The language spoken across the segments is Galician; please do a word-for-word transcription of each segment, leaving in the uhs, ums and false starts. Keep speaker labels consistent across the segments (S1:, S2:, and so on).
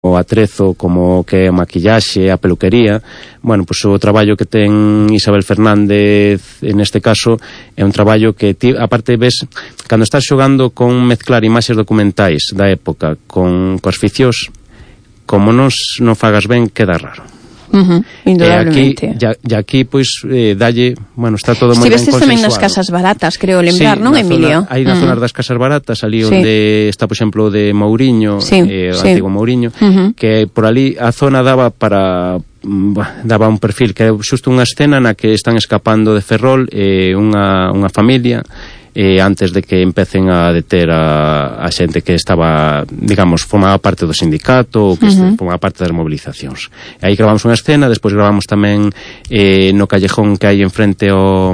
S1: o atrezo, como que a maquillaxe, a peluquería. Bueno, pois o traballo que ten Isabel Fernández neste caso é un traballo que ti, aparte ves, cando estás xogando con mezclar imaxes documentais da época con coas ficcións, como nos non fagas ben, queda raro.
S2: Uh-huh, indudablemente.
S1: E aquí, ya, aquí pois, eh, dalle, bueno, está todo moi ben consensuado.
S2: Estivestes tamén nas casas baratas, creo lembrar,
S1: sí,
S2: non, Emilio?
S1: Aí nas uh-huh. zonas das casas baratas, ali sí. onde está, por exemplo, de Mouriño,
S2: sí,
S1: eh, o
S2: sí.
S1: antigo Mouriño,
S2: uh-huh.
S1: que por ali a zona daba para... daba un perfil que era xusto unha escena na que están escapando de Ferrol eh, unha, unha familia eh, antes de que empecen a deter a, a xente que estaba, digamos, formaba parte do sindicato ou que uh-huh. formaba parte das movilizacións. E aí gravamos unha escena, despois gravamos tamén eh, no callejón que hai enfrente ao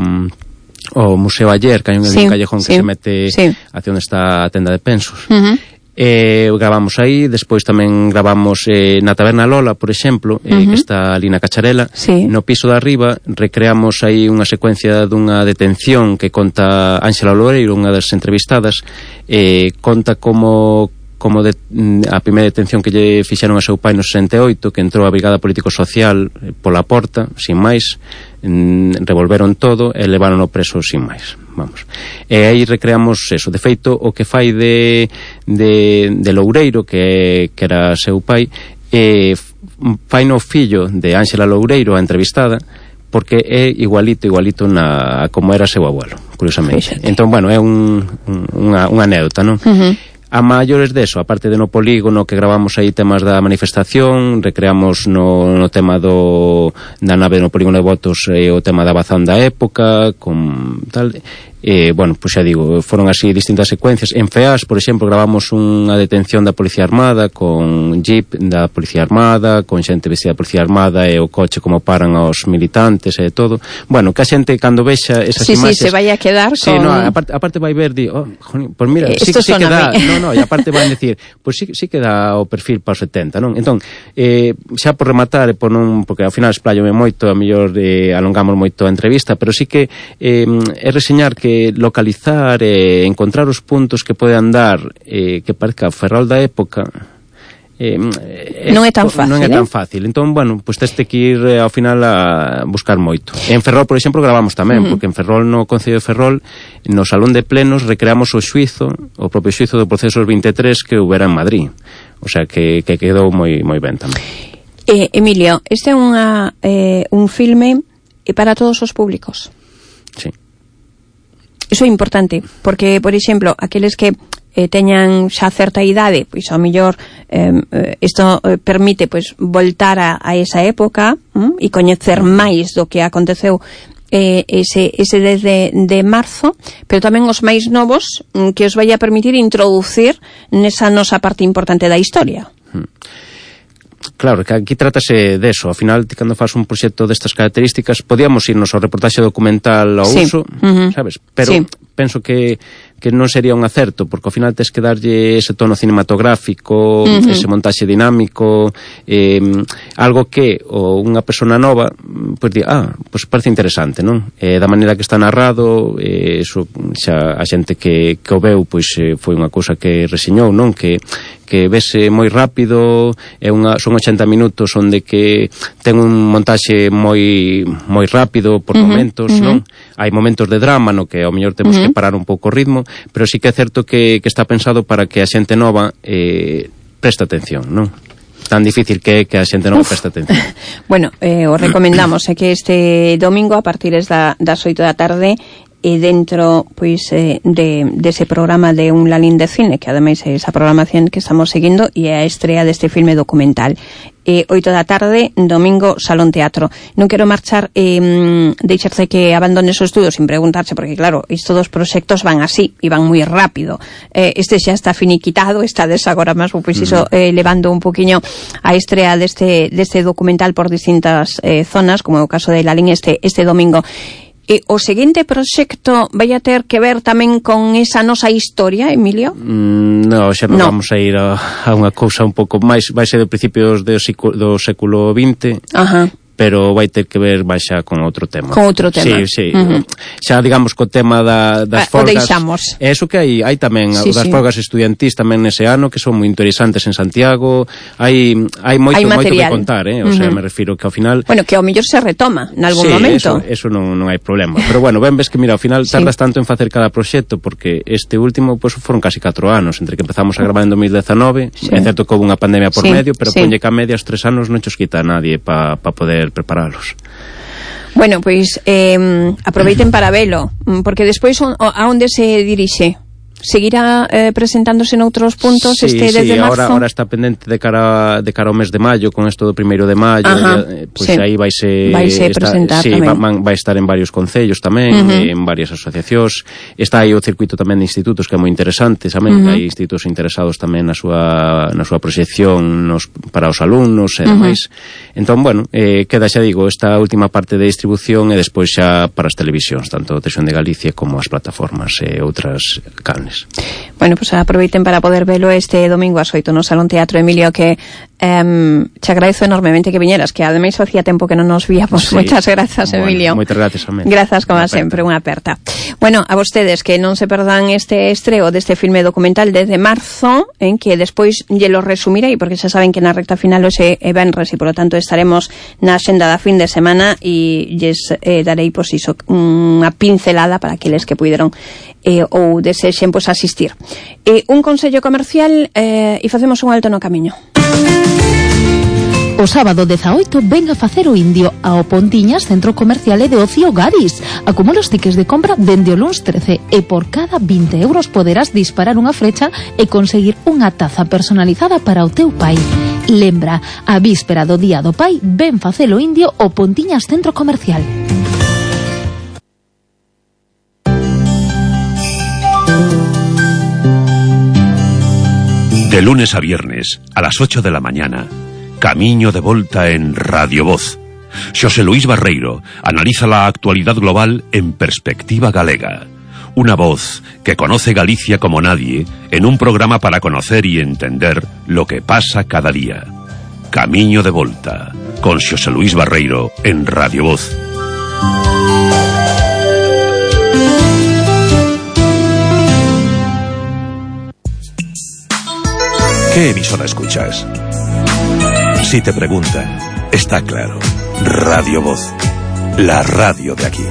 S1: o Museo Aller, que hai un, sí, un callejón sí, que se mete sí. hacia onde está a tenda de pensos. Uh-huh. Eh, gravamos aí, despois tamén gravamos eh, na Taberna Lola, por exemplo, eh, uh-huh. que está ali na Cacharela,
S2: sí.
S1: no piso de arriba recreamos aí unha secuencia dunha detención que conta Ángela Loureiro, unha das entrevistadas, eh, conta como como de, a primeira detención que lle fixeron a seu pai no sesenta e oito, que entrou a Brigada Político-Social pola porta, sin máis, revolveron todo e levaron o preso sin máis. Vamos. E aí recreamos eso. De feito, o que fai de, de, de Loureiro, que, que era seu pai, eh, fai no fillo de Ángela Loureiro, a entrevistada, porque é igualito, igualito na, como era seu abuelo, curiosamente. Fíxate. Entón, bueno, é un, un, unha, unha anécdota, non? Uh-huh. A maiores deso, aparte de no polígono que gravamos aí temas da manifestación, recreamos no, no tema do da nave no polígono de Votos eh, o tema da Bazán da época, con tal... Eh, bueno, pois xa digo, foron así distintas secuencias. En Feas, por exemplo, gravamos unha detención da Policía Armada con jeep da Policía Armada, con xente vestida da Policía Armada e o coche como paran aos militantes e todo. Bueno, que a xente cando vexa esas
S2: sí,
S1: imaxes...
S2: Sí, se vai a quedar con...
S1: Sí, no, aparte, aparte vai ver, di, oh, joder, pues mira, sí, sí que dá... No, no, e aparte vai decir, pois pues sí, sí que dá o perfil para os setenta, non? Entón, eh, xa por rematar, por non, porque ao final expláyome moito, a mellor eh, alongamos moito a entrevista, pero sí que eh, é reseñar que localizar e eh, encontrar os puntos que poden dar eh, que parezca Ferrol da época eh,
S2: non é tan fácil,
S1: non é
S2: eh?
S1: tan fácil. Entón, bueno, pois pues teste que ir eh, ao final a buscar moito. En Ferrol, por exemplo, gravamos tamén, uh-huh. porque en Ferrol, no Concello de Ferrol, no Salón de Plenos recreamos o xuizo, o propio xuizo do proceso vinte e tres que houbera en Madrid. O sea, que, que quedou moi moi ben tamén.
S2: Eh, Emilio, este é unha, eh, un filme para todos os públicos.
S1: Sí.
S2: Iso é importante, porque, por exemplo, aqueles que eh, teñan xa certa idade, pois ao mellor eh, isto eh, permite pois voltar a, a esa época mm, e coñecer máis do que aconteceu eh, ese, ese dez de, de marzo, pero tamén os máis novos mm, que os vai a permitir introducir nesa nosa parte importante da historia.
S1: Hmm. Claro, que aquí trátase deso. Ao final, cando faz un proxecto destas características, podíamos irnos ao reportaxe documental ao sí. uso, uh-huh. sabes? Pero sí. penso que, que non sería un acerto, porque ao final tes que darlle ese tono cinematográfico, uh-huh. ese montaxe dinámico, eh, algo que o unha persona nova, pois di, ah, pois parece interesante, non? Eh, da maneira que está narrado, eh, eso, xa a xente que, que o veu, pois eh, foi unha cousa que reseñou, non? Que que vese moi rápido, é unha, son ochenta minutos onde que ten un montaxe moi moi rápido por uh-huh, momentos, uh-huh. non? Hai momentos de drama no que ao mellor temos uh-huh. que parar un pouco o ritmo, pero sí que é certo que, que está pensado para que a xente nova eh, preste atención, non? Tan difícil que é que a xente nova preste atención.
S2: Bueno, eh, os recomendamos é que este domingo a partir da, das oito da tarde e dentro pois eh, de dese de programa de Un Lalín de Cine, que ademais é esa programación que estamos seguindo e é a estrela deste filme documental. Eh, oito da tarde, domingo, Salón Teatro. Non quero marchar eh, deixarse que abandones o estudo sin preguntarse, porque claro, isto dos proxectos van así e van moi rápido. Eh, este xa está finiquitado, está desagora máis, pois iso eh, levando un poquinho a estrela deste deste documental por distintas eh, zonas, como é o caso de Lalín este este domingo. E o seguinte proxecto vai a ter que ver tamén con esa nosa historia, Emilio?
S1: Mm, no, xa non no. vamos a ir a, a unha cousa un pouco máis, vai ser de principios do, do século vinte.
S2: Ajá.
S1: pero vai ter que ver máis xa con outro tema.
S2: Con outro tema.
S1: Sí, sí.
S2: Uh-huh.
S1: Xa, digamos, co tema da, das
S2: ah,
S1: folgas.
S2: O deixamos.
S1: Eso que hai, hai tamén,
S2: sí,
S1: das
S2: sí.
S1: folgas estudiantís tamén nese ano, que son moi interesantes en Santiago. Hai, hai moito,
S2: hai
S1: moito que contar, eh? O
S2: uh-huh.
S1: sea, me refiro que ao final...
S2: Bueno, que ao mellor se retoma en algún
S1: sí,
S2: momento.
S1: Eso, eso non, non hai problema. Pero bueno, ben ves que, mira, ao final tardas sí. tanto en facer cada proxecto, porque este último, pues, foron casi catro anos, entre que empezamos a gravar en dos mil dezanove, sí. é certo que houve unha pandemia por sí, medio, pero sí. ponlle que a media os tres anos non chos quita a nadie para pa poder preparalos.
S2: Bueno, pois eh, aproveiten para velo, porque despois a onde se dirixe? Seguirá eh, presentándose noutros puntos
S1: sí,
S2: este desde
S1: sí,
S2: marzo?
S1: Ahora, ahora está pendente de cara de cara ao mes de maio, con esto do primeiro de maio,
S2: Ajá,
S1: ya, pues
S2: sí.
S1: aí vaise
S2: vaise presentar
S1: sí,
S2: tamén.
S1: Va, vai estar en varios concellos tamén, uh-huh. en varias asociacións. Está aí o circuito tamén de institutos que é moi interesante, tamén uh-huh. hai institutos interesados tamén na súa na súa proxección nos, para os alumnos e demais. Uh-huh. Entón, bueno, eh, queda, xa digo, esta última parte de distribución e despois xa para as televisións, tanto a Televisión de Galicia como as plataformas e outras canles.
S2: Bueno, pues aproveiten para poder velo este domingo ás oito no Salón Teatro Emilio, que um, te agradezo enormemente que viñeras, que ademais facía tempo que non nos víamos. Sí. Moitas grazas, bueno, Emilio.
S1: Moitas grazas a mí.
S2: Grazas, como sempre, unha aperta. Bueno, a vostedes que non se perdan este estreo deste filme documental desde marzo, en que despois lle lo resumirei, porque xa saben que na recta final hoxe é venres e, polo tanto, estaremos na xenda da fin de semana e lles eh, darei, pois, iso, unha pincelada para aqueles que puideron eh, ou desexen, pois, asistir. E un consello comercial eh, e facemos un alto no camiño.
S3: O sábado dezaoito venga a facer o indio ao Pontiñas Centro Comercial e de Ocio Garis. Acumula os tickets de compra dende o luns trece e por cada vinte euros poderás disparar unha flecha e conseguir unha taza personalizada para o teu pai. Lembra, a víspera do Día do Pai, ven facer o indio ao Pontiñas Centro Comercial.
S4: De lunes a viernes, a las ocho de la mañana, Camiño de Volta en Radio Voz. Xosé Luís Barreiro analiza la actualidad global en perspectiva galega. Una voz que conoce Galicia como nadie en un programa para conocer y entender lo que pasa cada día. Camiño de Volta, con Xosé Luís Barreiro en Radio Voz. ¿Qué emisora escuchas? Si te preguntan, está claro. Radio Voz, la radio de aquí.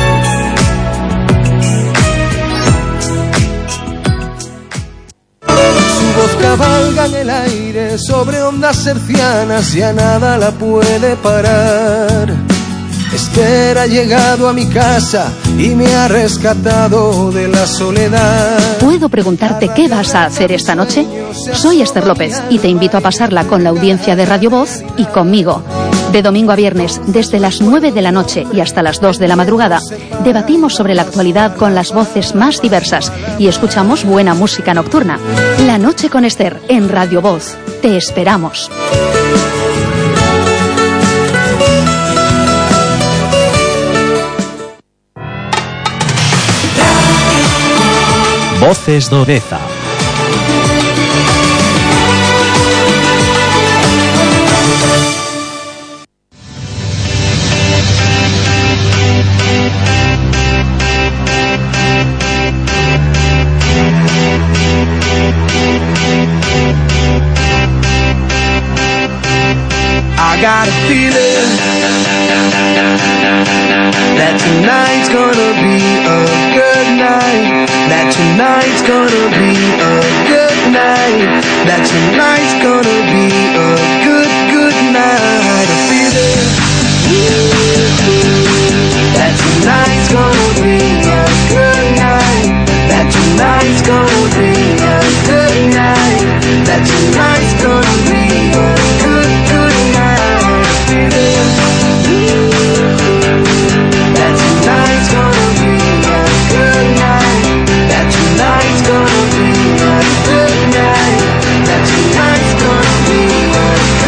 S5: Su voz cabalga en el aire sobre ondas hercianas y a nada la puede parar. Esther ha llegado a mi casa y me ha rescatado de la soledad.
S3: ¿Puedo preguntarte qué vas a hacer esta noche? Soy Esther López y te invito a pasarla con la audiencia de Radio Voz y conmigo. De domingo a viernes, desde las nueve de la noche y hasta las dos de la madrugada, debatimos sobre la actualidad con las voces más diversas y escuchamos buena música nocturna. La noche con Esther en Radio Voz. Te esperamos.
S6: Voces do Deza.
S5: I got a feeling that tonight's gonna be a good night. That tonight's gonna be a good night. That tonight's gonna be a good, good night. A feeling that tonight's gonna be a good night. That tonight's gonna be a good night. That tonight's gonna be a good, good night. A feeling that tonight's gonna be a good night. That tonight's gonna be a good night. That tonight's gonna be a good night.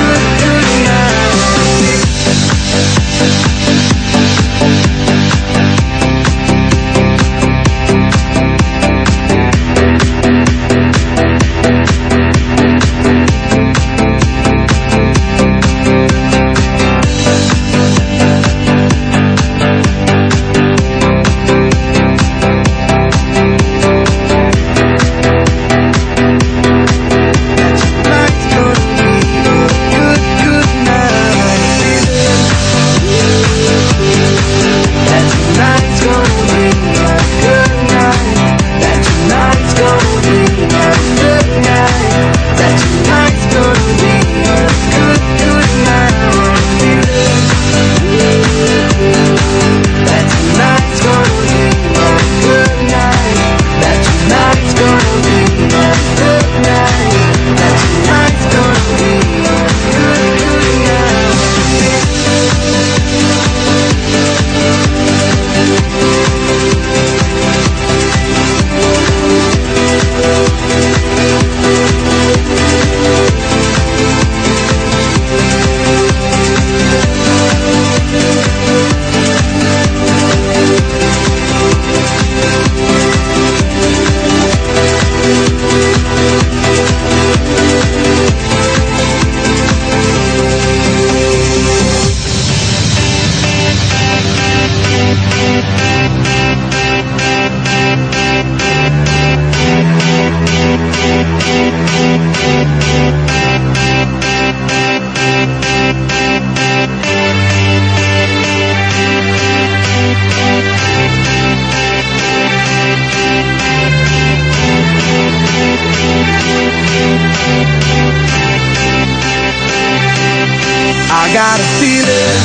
S5: I got a feeling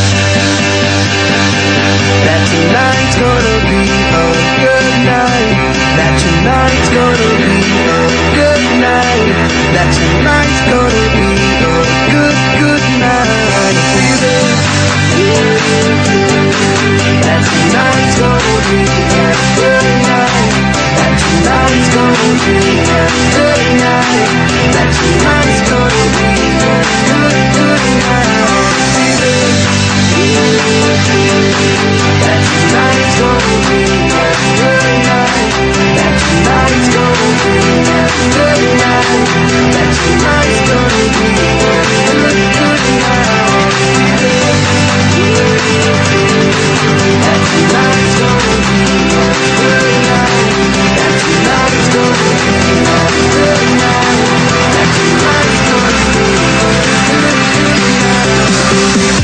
S5: that tonight's gonna be a good night. That tonight's gonna be a good night. That tonight's gonna be a good, good night. Feeling that tonight's gonna be a good night. That tonight's gonna be a good night. That tonight's gonna be a good, good night. Feeling that tonight's gonna be a good night. That tonight's gonna be a good night. That tonight's gonna be a good, good night. That tonight's gonna be a good night. That tonight's gonna be a good night. That tonight's gonna be a good, good night.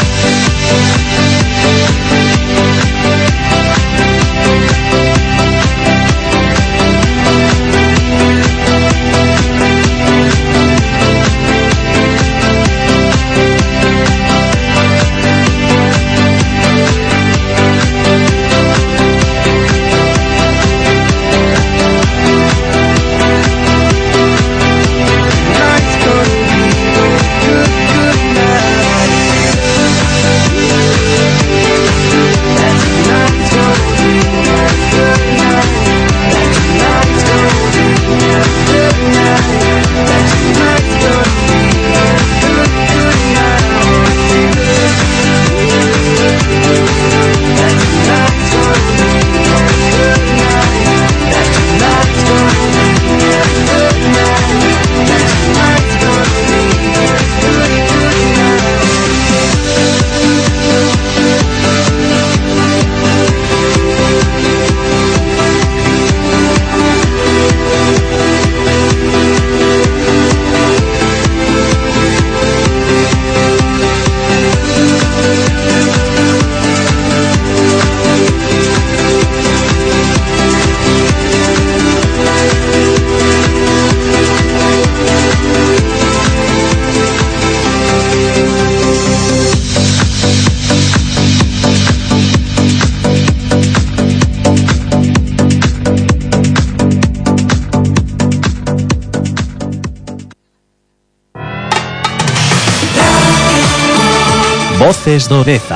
S6: Voces do Deza.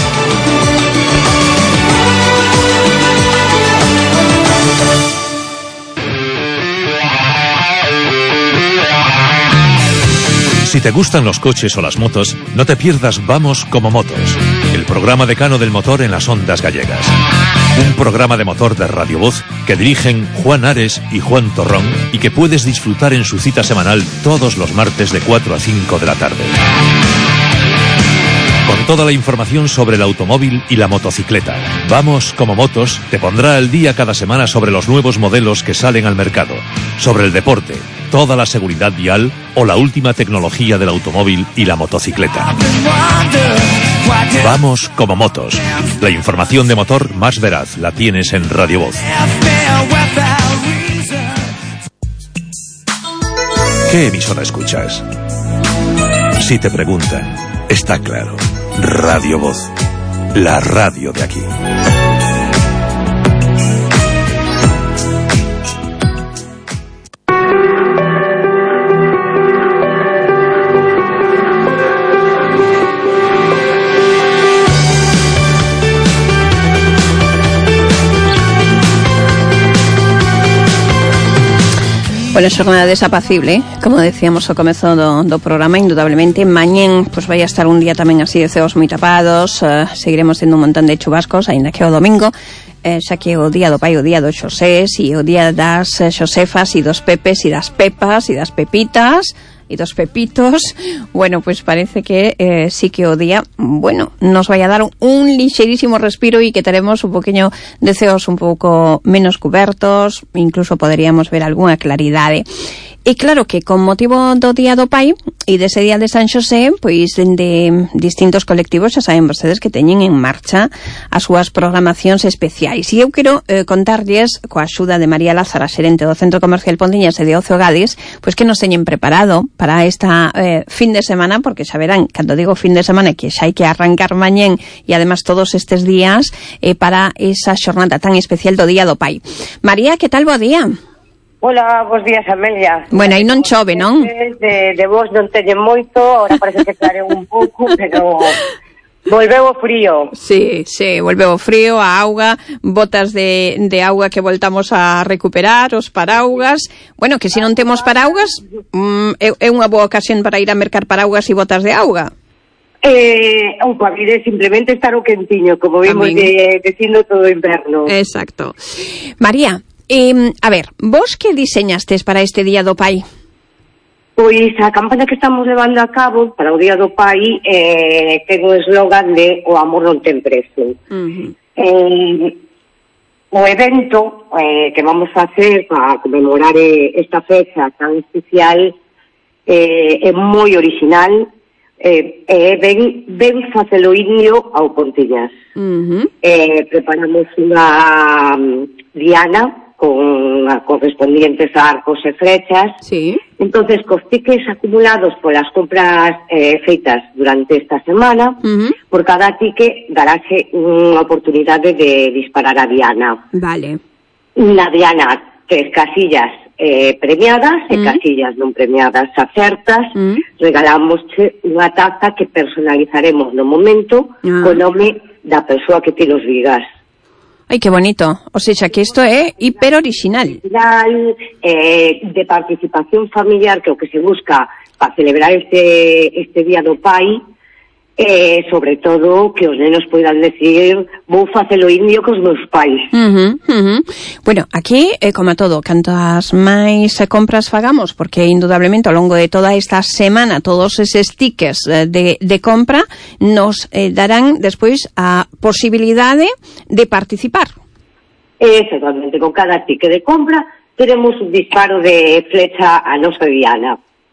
S7: Si te gustan los coches o las motos, no te pierdas Vamos como Motos, el programa decano del motor en las ondas gallegas. Un programa de motor de Radio Voz que dirigen Juan Ares y Juan Torrón y que puedes disfrutar en su cita semanal todos los martes de cuatro a cinco de la tarde. Con toda la información sobre el automóvil y la motocicleta. Vamos como Motos te pondrá al día cada semana sobre los nuevos modelos que salen al mercado, sobre el deporte, toda la seguridad vial o la última tecnología del automóvil y la motocicleta. Vamos como Motos. La información de motor más veraz la tienes en Radio Voz. ¿Qué emisora escuchas? Si te preguntan, está claro. Radio Voz, la radio de aquí.
S2: Bueno, xornada desapacible, como decíamos ao comezo do, do programa, indudablemente. Mañén, pois, vai a estar un día tamén así de ceos moi tapados, uh, seguiremos tendo un montón de chubascos, aínda que o domingo, eh, xa que o día do pai, o día dos Xosés, e o día das eh, Xosefas, e dos Pepes, e das Pepas, e das Pepitas, e dos Pepitos. Bueno, pues parece que eh, sí que o día, bueno, nos vai a dar un, un lixeirísimo respiro e que teremos un poquinho de ceos un pouco menos cubertos, incluso poderíamos ver algunha claridade. E claro que con motivo do Día do Pai e dese Día de San Xosé, pois de distintos colectivos xa saben vostedes que teñen en marcha as súas programacións especiais. E eu quero eh, contarlles, coa axuda de María Lázara, xerente do Centro Comercial Pontiñas e de Ocio Gadis, pois que nos teñen preparado para esta eh, fin de semana, porque xa verán, cando digo fin de semana, que xa hai que arrancar mañén e además todos estes días eh, para esa xornada tan especial do Día do Pai. María, que tal, bo día?
S8: Hola, bons días, Amelia.
S2: Bueno, aí non chove, non?
S8: De, de vos non teñen moito, ahora parece que clareu un pouco, pero volveu o frío.
S2: Sí, sí, volveu o frío, a auga, botas de, de auga que voltamos a recuperar, os paraugas. Bueno, que se non temos paraugas, mm, é, é unha boa ocasión para ir a mercar paraugas e botas de auga.
S8: Eh, un pavide simplemente estar o quentiño, como vimos de, dicindo todo o inverno.
S2: Exacto. María, Eh, a ver, vos que diseñastes para este Día do Pai?
S8: Pois a campaña que estamos levando a cabo para o Día do Pai eh, ten o eslogan de o amor non ten prezo. Uh-huh. eh, o evento eh, que vamos a hacer para conmemorar eh, esta fecha tan especial eh, é moi original, eh, eh, ben, ben facelo indio ao Pontiñas. Uh-huh. eh, preparamos unha um, diana con correspondientes arcos e flechas.
S2: Sí.
S8: Entonces, cos tickets acumulados polas compras eh, feitas durante esta semana, uh-huh, por cada ticket daráse unha oportunidade de disparar a diana.
S2: Vale.
S8: Na diana, tres casillas eh, premiadas e uh-huh, casillas non premiadas. Acertas, uh-huh, regalamos unha taza que personalizaremos no momento, uh-huh, co nome da persoa que te nos digas.
S2: Ai, que bonito. O sea, que isto é hiper original.
S8: Original, eh, de participación familiar, que é o que se busca para celebrar este, este Día do Pai, eh, sobre todo que os nenos poidan decir vou facelo indio cos meus pais.
S2: Uh-huh, uh-huh. Bueno, aquí, eh, como a todo, cantas máis compras fagamos, porque indudablemente ao longo de toda esta semana todos eses tickets de, de compra nos eh, darán despois a posibilidade de participar.
S8: Exactamente, con cada ticket de compra teremos un disparo de flecha a nosa diana.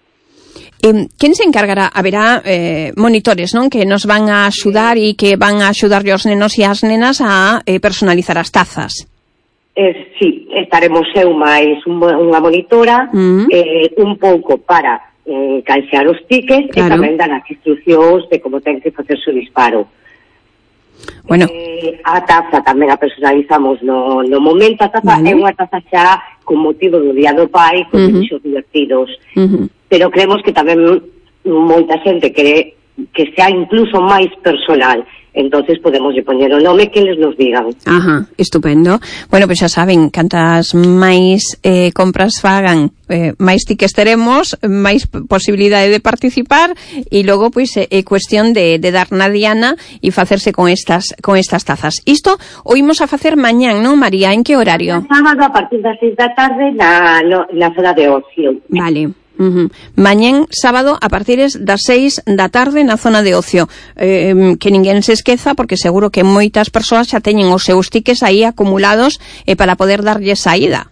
S2: Eh, quen se encargará? Haberá eh, monitores, non? Que nos van a axudar e que van a axudarlle aos nenos e as nenas a eh, personalizar as tazas.
S8: Eh, sí, estaremos eu máis un, unha monitora, uh-huh, eh, un pouco para eh, canxear os tickets, claro, e tamén dar as instruccións de como ten que facer o disparo.
S2: Bueno.
S8: Eh, a taza tamén a personalizamos no, no momento. A taza, vale, é unha taza xa con motivo do Día do Pai, con uh-huh, muchos divertidos. Uh-huh. Pero creemos que tamén moita xente quere que sea incluso máis personal. Entonces podemos lle poñer o nome que eles nos digan.
S2: Ajá, estupendo. Bueno, pois pues xa saben, cantas máis eh, compras fagan, eh, máis tickets teremos, máis posibilidade de participar, e logo pois pues, é eh, cuestión de, de dar na diana e facerse con estas con estas tazas. Isto o imos a facer mañán, non, María? En que horario?
S8: El sábado a partir das seis da tarde na, no, na zona de ocio.
S2: Vale. Uh-huh. Mañén, sábado, a partir das seis da tarde na zona de ocio. Eh, que ninguén se esqueza, porque seguro que moitas persoas xa teñen os seus tickets aí acumulados eh, para poder darlle saída.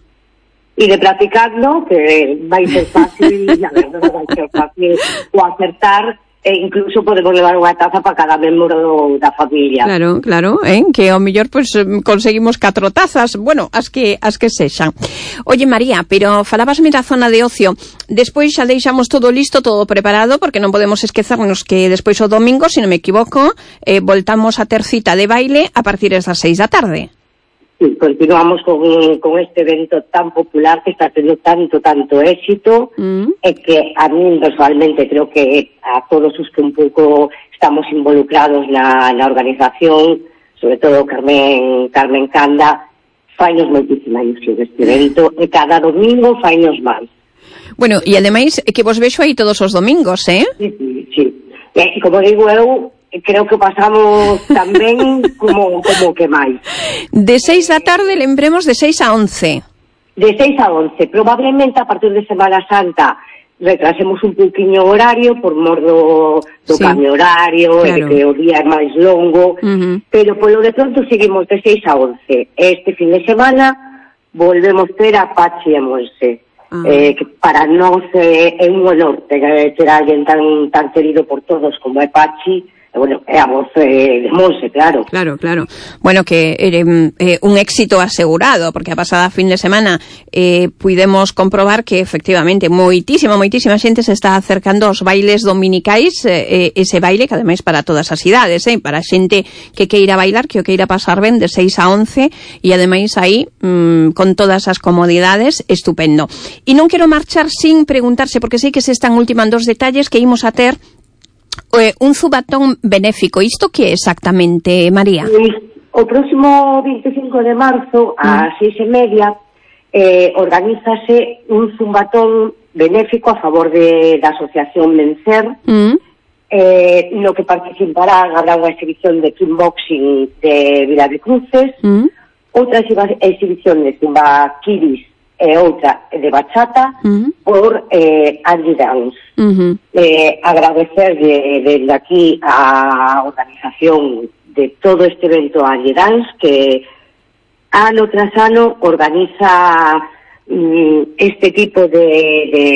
S8: E de practicando, que vai ser fácil, a verdade vai ser fácil o acertar, e incluso podemos levar unha taza para cada membro da familia.
S2: Claro, claro, eh? Que ao mellor pues, conseguimos catro tazas, bueno, as que as que sexan. Oye, María, pero falabasme da zona de ocio. Despois xa deixamos todo listo, todo preparado, porque non podemos esquecernos que despois o domingo, se non me equivoco, eh, voltamos a ter cita de baile a partir das seis da tarde.
S8: Sí, continuamos con, con este evento tan popular que está teniendo tanto, tanto éxito, mm. e que a mí personalmente creo que a todos os que un pouco estamos involucrados na, na organización, sobre todo Carmen, Carmen Canda, fainos moitísima ilusión este evento, e cada domingo fainos máis.
S2: Bueno, e ademais que vos vexo aí todos os domingos, eh?
S8: Sí, sí, sí. E como digo eu, creo que pasamos tamén como, como que máis.
S2: De seis da tarde, lembremos, de seis a once.
S8: De seis a once. Probablemente a partir de Semana Santa retrasemos un pouquiño o horario por mor do, do sí, cambio horario, claro, e que o día é máis longo, uh-huh, pero polo de pronto seguimos de seis a once. Este fin de semana volvemos ter a Pachi e Monse. Ah. Eh, que para nós eh, é un honor ter, ter alguén tan, tan querido por todos como é Pachi. Bueno, é a voz eh, de Monse, claro.
S2: Claro, claro. Bueno, que eh, eh, un éxito asegurado, porque a pasada fin de semana eh, pudemos comprobar que efectivamente moitísima, moitísima xente se está acercando aos bailes dominicais, eh, ese baile que ademais para todas as idades, eh, para xente que queira bailar, que o queira pasar ben de seis a once, e ademais aí, mmm, con todas as comodidades, estupendo. E non quero marchar sin preguntarse, porque sei que se están ultimando os detalles que imos a ter Eh, un zubatón benéfico. Isto que é exactamente, María?
S8: O próximo veinticinco de marzo a mm. seis e media eh, organízase un zubatón benéfico a favor de, da Asociación Vencer, mm. eh, no que participarán, habrá unha exhibición de kickboxing de Vila de Cruces, mm. outra exhibición de zumba kiris e outra de bachata uh-huh. por eh, Andy Downs. Uh-huh. Eh, agradecerle desde aquí a organización de todo este evento a Andy Downs, que ano tras ano organiza mm, este tipo de, de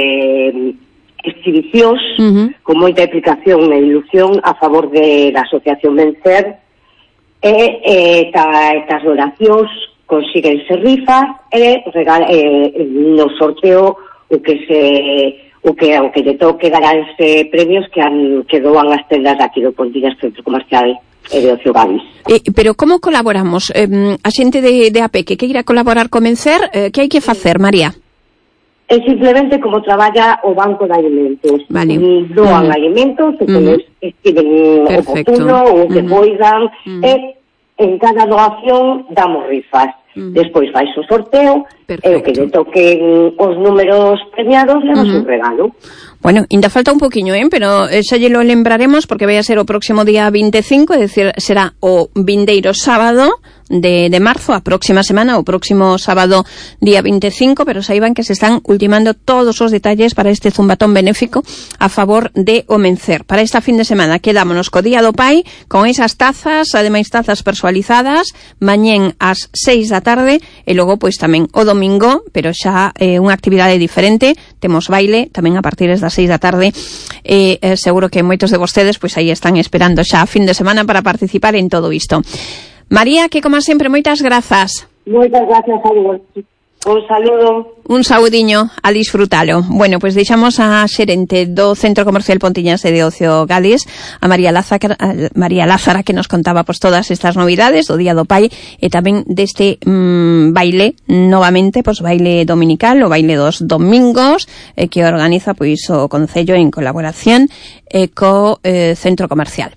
S8: exhibicións uh-huh. con moita aplicación e ilusión a favor de da Asociación Vencer e eh, ta, estas donacións consíguense rifas e regal, eh, no sorteo o que se o que o que lle toque daránse premios que han que doan as tendas aquí do Pontiñas Centro Comercial e de Ocio Gavis.
S2: Eh, pero como colaboramos? Eh, a xente de, de A P que queira colaborar con Vencer, eh, que hai que facer, María?
S8: É simplemente como traballa o Banco de Alimentos.
S2: Vale.
S8: Doan
S2: uh-huh.
S8: alimentos que uh-huh. les estiven oportuno ou que uh-huh. poidan uh-huh. e en cada doación damos rifas. Uh-huh. Despois vais o sorteo. Perfecto. E o que lle toquen os números premiados le uh-huh. un regalo.
S2: Bueno, ainda falta un poquinho, eh? Pero xa lle lo lembraremos porque vai a ser o próximo día veinticinco, é dicir, será o vindeiro sábado de, de marzo, a próxima semana, o próximo sábado día veinticinco, pero saiban que se están ultimando todos os detalles para este zumbatón benéfico a favor de o Vencer. Para esta fin de semana quedámonos co Día do Pai con esas tazas, ademais tazas personalizadas, mañén ás seis da tarde e logo pois tamén o domingo, pero xa eh, unha actividade diferente, temos baile tamén a partir das seis da tarde e eh, seguro que moitos de vostedes pois aí están esperando xa a fin de semana para participar en todo isto. María, que como sempre, moitas grazas.
S8: Moitas gracias a vos. Un saludo.
S2: Un saudiño a disfrutalo. Bueno, pois pues deixamos a xerente do Centro Comercial Pontiñas e de Ocio Gades, a María Lázara, a María Lázara, que nos contaba pues todas estas novidades do Día do Pai e tamén deste mmm, baile, novamente, pues baile dominical, o baile dos domingos, eh, que organiza pois o Concello en colaboración eh, co eh, Centro Comercial.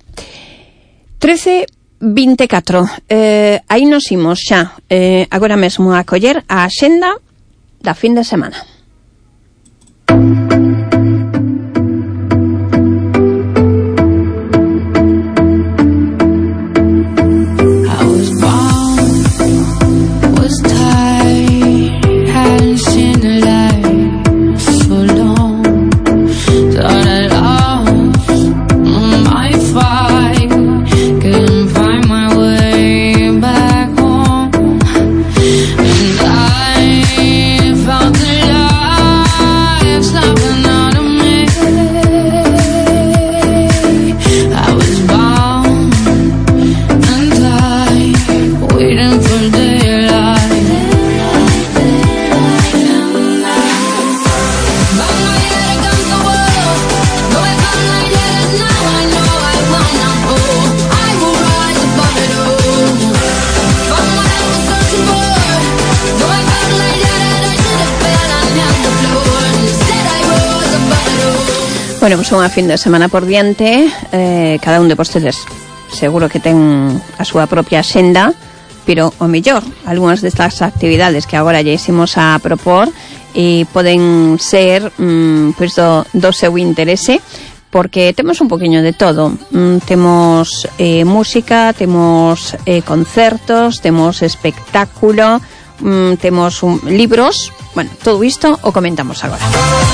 S2: trece veinticuatro. Eh, aí nos imos xa eh, agora mesmo a coller a axenda da fin de semana. Bueno, pues unha fin de semana por diante, eh, cada un de vostedes seguro que ten a súa propia xenda, pero o mellor, algunhas destas actividades que agora lle hicimos a propor e poden ser mm, pues do, do seu interese, porque temos un poquinho de todo. Mm, temos eh, música, temos eh, concertos, temos espectáculo, mm, temos un, libros, bueno, todo isto o comentamos agora.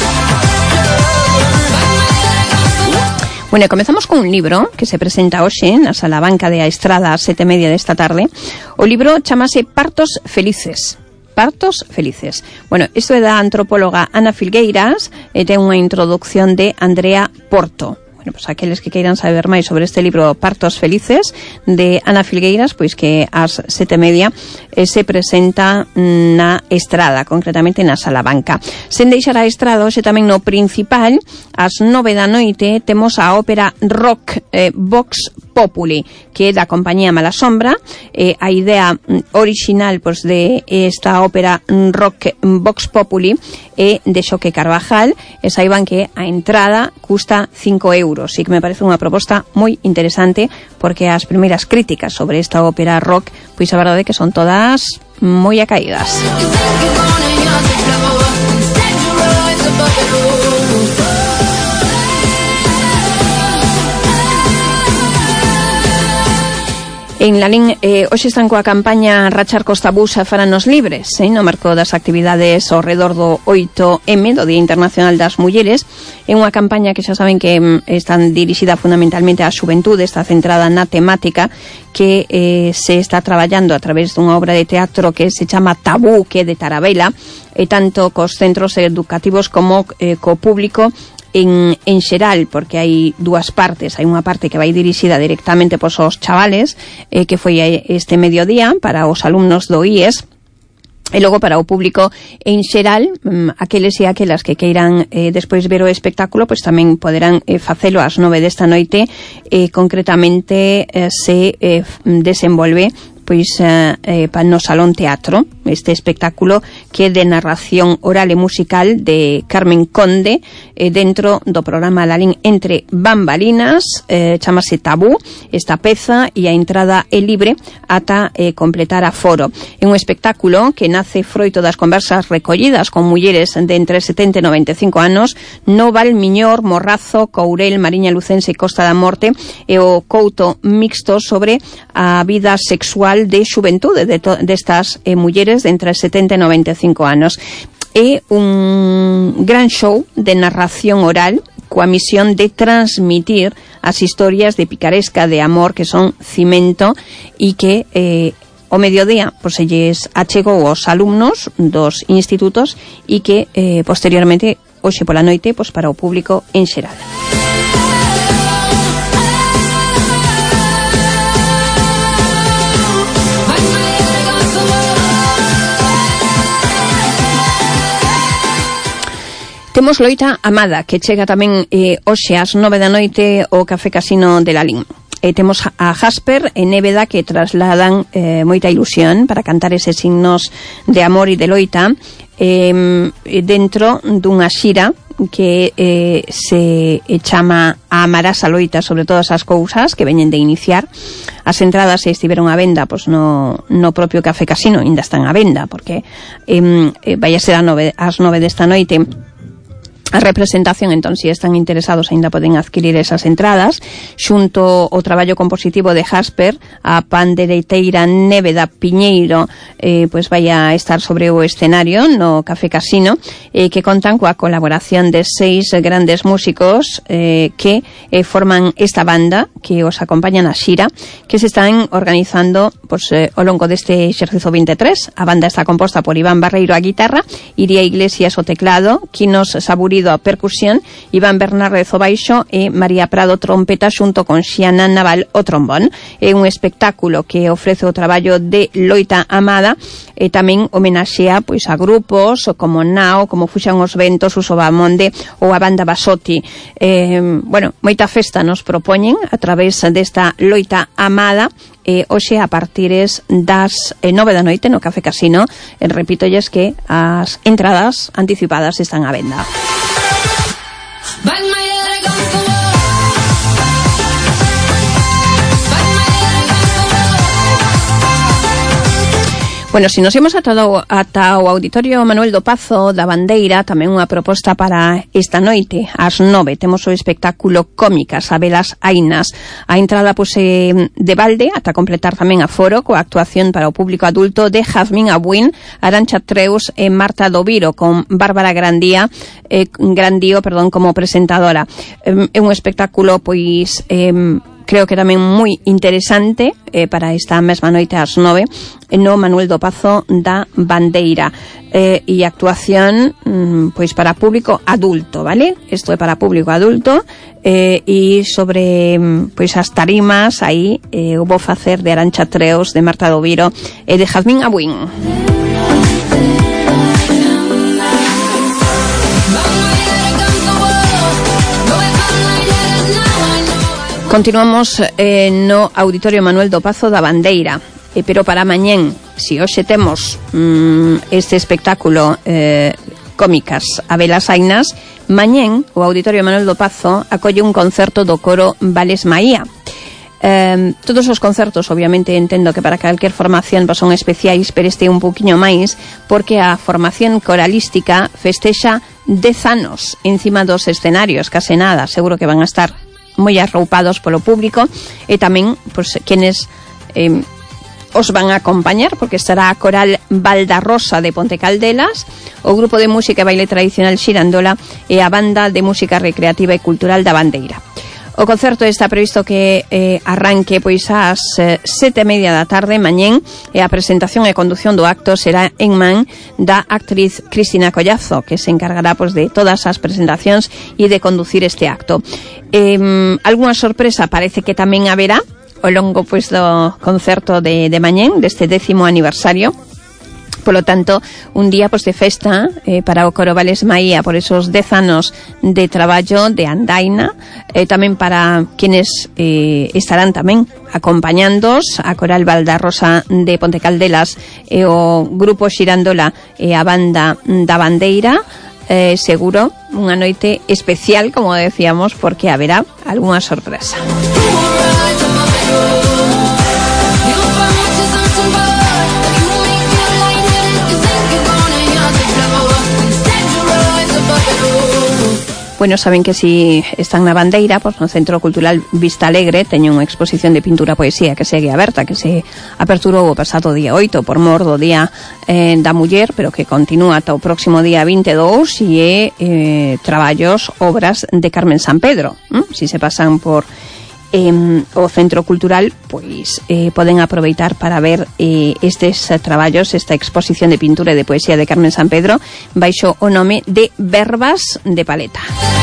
S2: Bueno, comezamos con un libro que se presenta hoxe na Salabanca de a Estrada a sete e media desta tarde. O libro chamase Partos Felices. Partos Felices. Bueno, isto é da antropóloga Ana Filgueiras e ten unha introducción de Andrea Porto. Bueno, pues aqueles que queiran saber máis sobre este libro Partos Felices de Ana Filgueiras, pois que ás sete e media eh, se presenta na Estrada, concretamente na Sala Banca. Sen deixar a Estrada, hoxe tamén no principal, ás nove da noite, temos a ópera rock eh, Vox Populi, que é da compañía Mala Sombra. Eh, a idea original pois, de esta ópera rock Vox Populi é de Xoque Carvajal, e saiban que a entrada custa cinco euros, e que me parece unha proposta moi interesante, porque as primeiras críticas sobre esta ópera rock, pois a verdade que son todas moi acaídas. En Lalín, eh, hoxe están coa campaña Rachar cos tabús e faranos libres, eh, no marco das actividades ao redor do oito eme, do Día Internacional das Mulleres. É unha campaña que xa saben que mm, están dirixida fundamentalmente á xuventude, está centrada na temática que eh, se está traballando a través dunha obra de teatro que se chama Tabú, que é de Tarabela, e tanto cos centros educativos como eh, co público en, en xeral, porque hai dúas partes. Hai unha parte que vai dirixida directamente pos os chavales, eh, que foi este mediodía para os alumnos do I E S, e logo para o público en xeral, aqueles e aquelas que queiran eh, despois ver o espectáculo, pois tamén poderán eh, facelo ás nove desta noite. Eh, concretamente eh, se eh, desenvolve pois eh, eh, no Salón Teatro, este espectáculo que é de narración oral e musical de Carmen Conde, eh, dentro do programa Lalín Entre Bambalinas, eh, chamase Tabú esta peza, e a entrada é libre ata eh, completar a foro. É un espectáculo que nace froito das conversas recollidas con mulleres de entre setenta e noventa e cinco anos no Val Miñor, Morrazo, Courel, Mariña Lucense e Costa da Morte, e o couto mixto sobre a vida sexual de xuventude de destas eh, mulleres de entre setenta e noventa e cinco anos. É un gran show de narración oral coa misión de transmitir as historias de picaresca, de amor, que son cimento, e que eh, o mediodía pois, se lles achegou aos alumnos dos institutos, e que eh, posteriormente, hoxe pola noite, pois, para o público en xeral. Temos Loita Amada, que chega tamén eh, hoxe ás nove da noite o Café Casino de Lalín. E temos a Jasper e Néveda, que trasladan eh, moita ilusión para cantar eses signos de amor e de loita eh, dentro dunha xira que eh, se chama a Amarás a Loita sobre todas as cousas, que veñen de iniciar. As entradas se estiveron a venda pois no, no propio Café Casino, ainda están a venda, porque eh, vai a ser a nove, as nove desta noite a representación. Entón, se están interesados, aínda poden adquirir esas entradas, xunto ao traballo compositivo de Jasper. A pandereteira Néveda Piñeiro eh, pois vai a estar sobre o escenario no Café Casino, eh, que contan coa colaboración de seis grandes músicos eh, que eh, forman esta banda que os acompaña na xira, que se están organizando pois, eh, ao longo deste exercizo vinte e tres. A banda está composta por Iván Barreiro a guitarra, Iria Iglesias o teclado, Quinos Saburido a percusión, Iván Bernardez o baixo e María Prado trompeta, xunto con Xiana Naval o trombón. É un espectáculo que ofrece o traballo de Loita Amada, e tamén homenaxea pois a grupos como Nao, como Fuxan os Ventos, Uso Bamonde ou a banda Basotti. Eh, bueno, moita festa nos propoñen a través desta Loita Amada, eh, hoxe a partires das eh, nove da noite no Café Casino. Eh, repítolles que as entradas anticipadas están á venda. Bueno, se nos imos ata o, ata o Auditorio Manuel do Pazo da Bandeira, tamén unha proposta para esta noite. Ás nove temos o espectáculo Cómicas, Abelas Ainas. A entrada pois, eh, de balde, ata completar tamén a foro, coa actuación para o público adulto de Jazmín Abuín, Arancha Treus e Marta Doviro, con Bárbara Grandía, eh, Grandío perdón, como presentadora. Eh, é un espectáculo pois... Eh, creo que tamén moi interesante eh, para esta mesma noite ás nove no Manuel do Pazo da Bandeira, eh, e actuación mm, pois para público adulto, vale? Isto é para público adulto, eh, e sobre pois as tarimas aí eh, o vou facer de Arancha Treos, de Marta Doviro e de Jazmín Abuín. Continuamos eh, no Auditorio Manuel do Pazo da Bandeira, eh, pero para mañén, si hoxe temos mm, este espectáculo eh, cómicas a velas ainas, mañén o Auditorio Manuel do Pazo acolle un concerto do coro Vales Maía. Eh, todos os concertos, obviamente, entendo que para calquer formación son especiais, pero este un poquinho máis, porque a formación coralística festexa dez anos encima dos escenarios, case nada, seguro que van a estar moi arroupados polo público, e tamén pois, quenes eh, os van a acompañar, porque estará a Coral Valdarrosa de Ponte Caldelas, o grupo de música e baile tradicional Xirandola e a banda de música recreativa e cultural da Bandeira. O concerto está previsto que eh, arranque pois ás eh, sete e media da tarde mañén, e a presentación e condución do acto será en man da actriz Cristina Collazo, que se encargará pois de todas as presentacións e de conducir este acto. Eh, algunha sorpresa parece que tamén haberá ao longo pois do concerto de, de mañén, deste décimo aniversario. Polo tanto, un día pois, de festa eh, para o coro Vales Maía por esos dez anos de traballo de andaina, eh, tamén para quenes eh, estarán tamén acompañándos a Coral Valdarrosa de Ponte Caldelas e o grupo Xirandola e a banda da Bandeira. Eh, seguro unha noite especial, como decíamos, porque haberá algunha sorpresa. Bueno, saben que si están na Bandeira, pois no Centro Cultural Vista Alegre teñen unha exposición de pintura e poesía que segue aberta, que se aperturou o pasado día oito por mor do Día eh, da Muller, pero que continúa ata o próximo día vinte e dous, e é eh, traballos, obras de Carmen San Pedro. ¿Mm? Si se pasan por eh, o Centro Cultural, pois eh, poden aproveitar para ver eh, estes eh, traballos, esta exposición de pintura e de poesía de Carmen San Pedro, baixo o nome de Verbas de Paleta.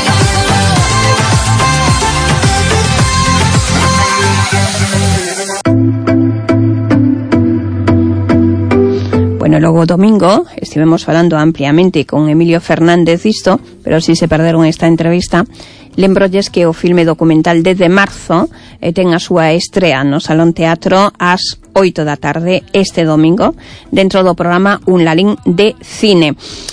S2: Bueno, logo domingo estivemos falando ampliamente con Emilio Fernández disto, pero si se perderon esta entrevista, lembrolles que o filme documental Desde Marzo eh, ten a súa estrea no Salón Teatro ás oito da tarde este domingo, dentro do programa Un Lalín de Cine.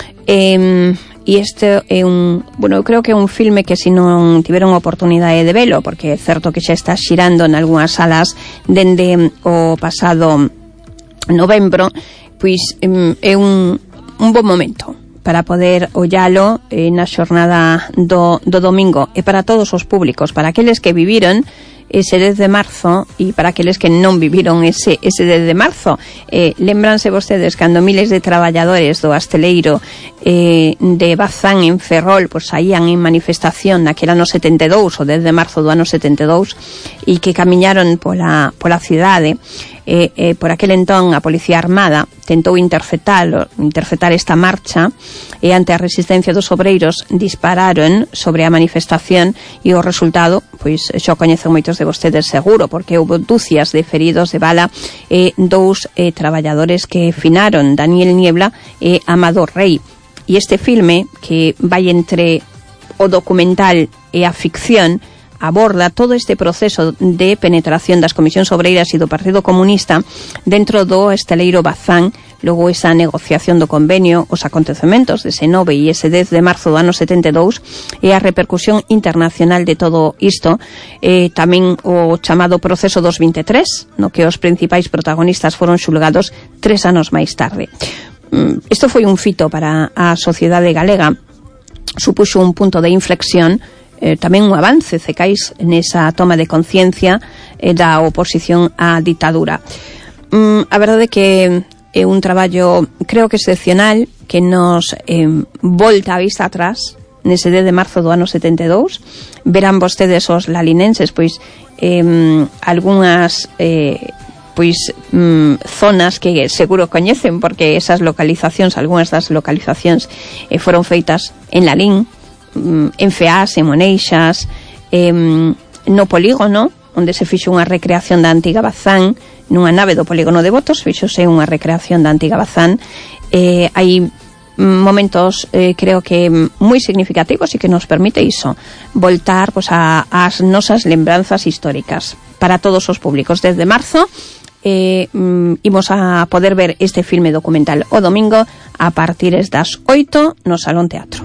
S2: Eh, e este é un, bueno, eu creo que é un filme que se non tiveron oportunidade de velo, porque é certo que xa está xirando en algunhas salas dende o pasado novembro, pois é un, un bon momento para poder ollalo eh, na xornada do, do domingo, e para todos os públicos, para aqueles que viviron ese dez de marzo e para aqueles que non viviron ese, ese dez de marzo. Eh, lembranse vostedes cando miles de traballadores do asteleiro eh, de Bazán en Ferrol pois saían en manifestación naquel ano setenta e dous, o dez de marzo do ano setenta e dous, e que camiñaron pola, pola cidade. Eh, eh, por aquel entón a Policía Armada tentou interceptar, interceptar esta marcha, e ante a resistencia dos obreiros dispararon sobre a manifestación, e o resultado pois xa coñecen moitos de vostedes seguro, porque houve dúcias de feridos de bala e dous eh, traballadores que finaron, Daniel Niebla e Amado Rey. E este filme, que vai entre o documental e a ficción, aborda todo este proceso de penetración das comisións obreiras e do Partido Comunista dentro do esteleiro Bazán, logo esa negociación do convenio, os acontecementos dese nove e ese dez de marzo do ano setenta e dous, e a repercusión internacional de todo isto, eh, tamén o chamado proceso dos vinte e tres, no que os principais protagonistas foron xulgados tres anos máis tarde. Isto foi un fito para a sociedade galega, supuxo un punto de inflexión, Eh, tamén un avance, cecais, nesa toma de conciencia eh, da oposición á ditadura. Mm, a verdade é que é un traballo, creo que excepcional, que nos eh, volta a vista atrás nese dez de marzo do ano setenta e dous, verán vostedes os lalinenses, pois eh, algunhas eh, pois mm, zonas que seguro coñecen, porque esas localizacións, algunhas das localizacións eh, foron feitas en Lalín, mm, en Feás, en Moneixas, eh, no polígono onde se fixo unha recreación da antiga Bazán, nunha nave do polígono de Botos fixose unha recreación da antiga Bazán. eh, hai momentos eh, creo que moi significativos e que nos permite iso, voltar pues, a, as nosas lembranzas históricas para todos os públicos. Desde marzo eh, mm, imos a poder ver este filme documental o domingo a partir das oito no Salón Teatro.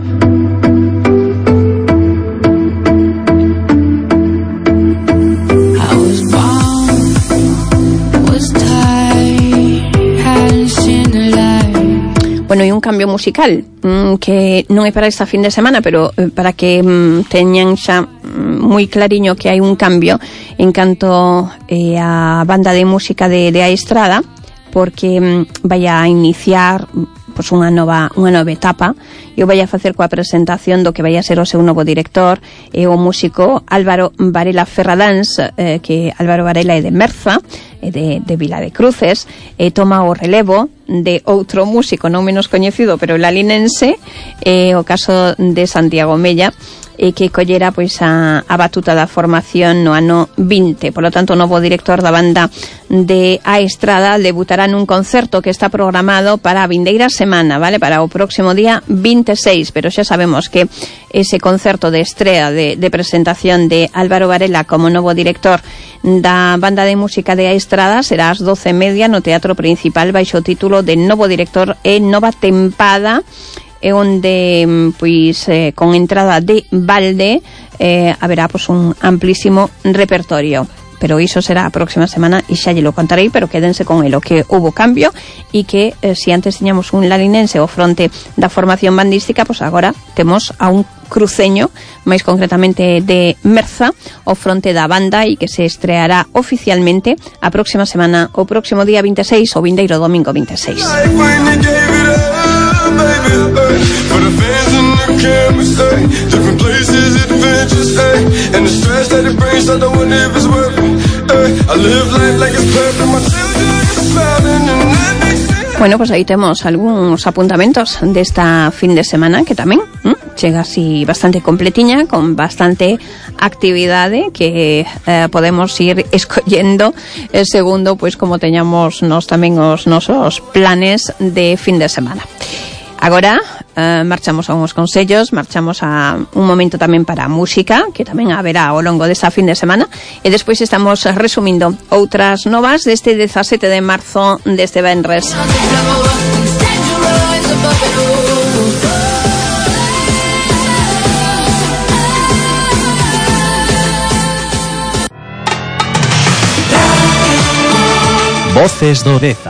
S2: Bueno, e un cambio musical mmm, que non é para esta fin de semana, pero eh, para que mmm, teñan xa mmm, moi clariño que hai un cambio en canto eh, a banda de música de, de A Estrada, porque mmm, vai a iniciar pois unha nova unha nova etapa e o vai a facer coa presentación do que vai a ser o seu novo director, e o músico Álvaro Varela Ferradáns, eh, que Álvaro Varela é de Merza, é de, de Vila de Cruces, e toma o relevo de outro músico non menos coñecido, pero lalinense, eh, o caso de Santiago Mella, e que collera pois a, a batuta da formación no ano vinte. Por lo tanto, o novo director da banda de A Estrada debutará nun concerto que está programado para a vindeira semana, vale, para o próximo día vinte e seis, pero xa sabemos que ese concerto de estrea de, de presentación de Álvaro Varela como novo director da banda de música de A Estrada será ás doce e media no Teatro Principal baixo o título de Novo Director e Nova Tempada, e onde pois eh, con entrada de balde eh, haberá pois un amplísimo repertorio, pero iso será a próxima semana e xa lle lo contarei, pero quédense con elo, que hubo cambio e que eh, si antes tiñamos un lalinense ao fronte da formación bandística, pois agora temos a un cruceño, máis concretamente de Merza, ao fronte da banda, e que se estreará oficialmente a próxima semana, o próximo día vinte e seis, o vindeiro domingo vinte e seis. For the fans and the cameras, ay, different places, adventures, ay, and the stress that it brings, I don't wonder if it's worth it, ay, I live life like it's perfect, my children are smiling and that makes sense. Bueno, pues aí temos algúns apuntamentos desta fin de semana que tamén ¿m? chega así bastante completiña, con bastante actividade que eh, podemos ir escollendo eh, segundo pois como teñamos nos tamén os nosos planes de fin de semana. Agora eh, marchamos a uns consellos, marchamos a un momento tamén para a música, que tamén haberá ao longo desta fin de semana, e despois estamos resumindo outras novas deste dezasete de marzo deste venres.
S6: Voces do Deza.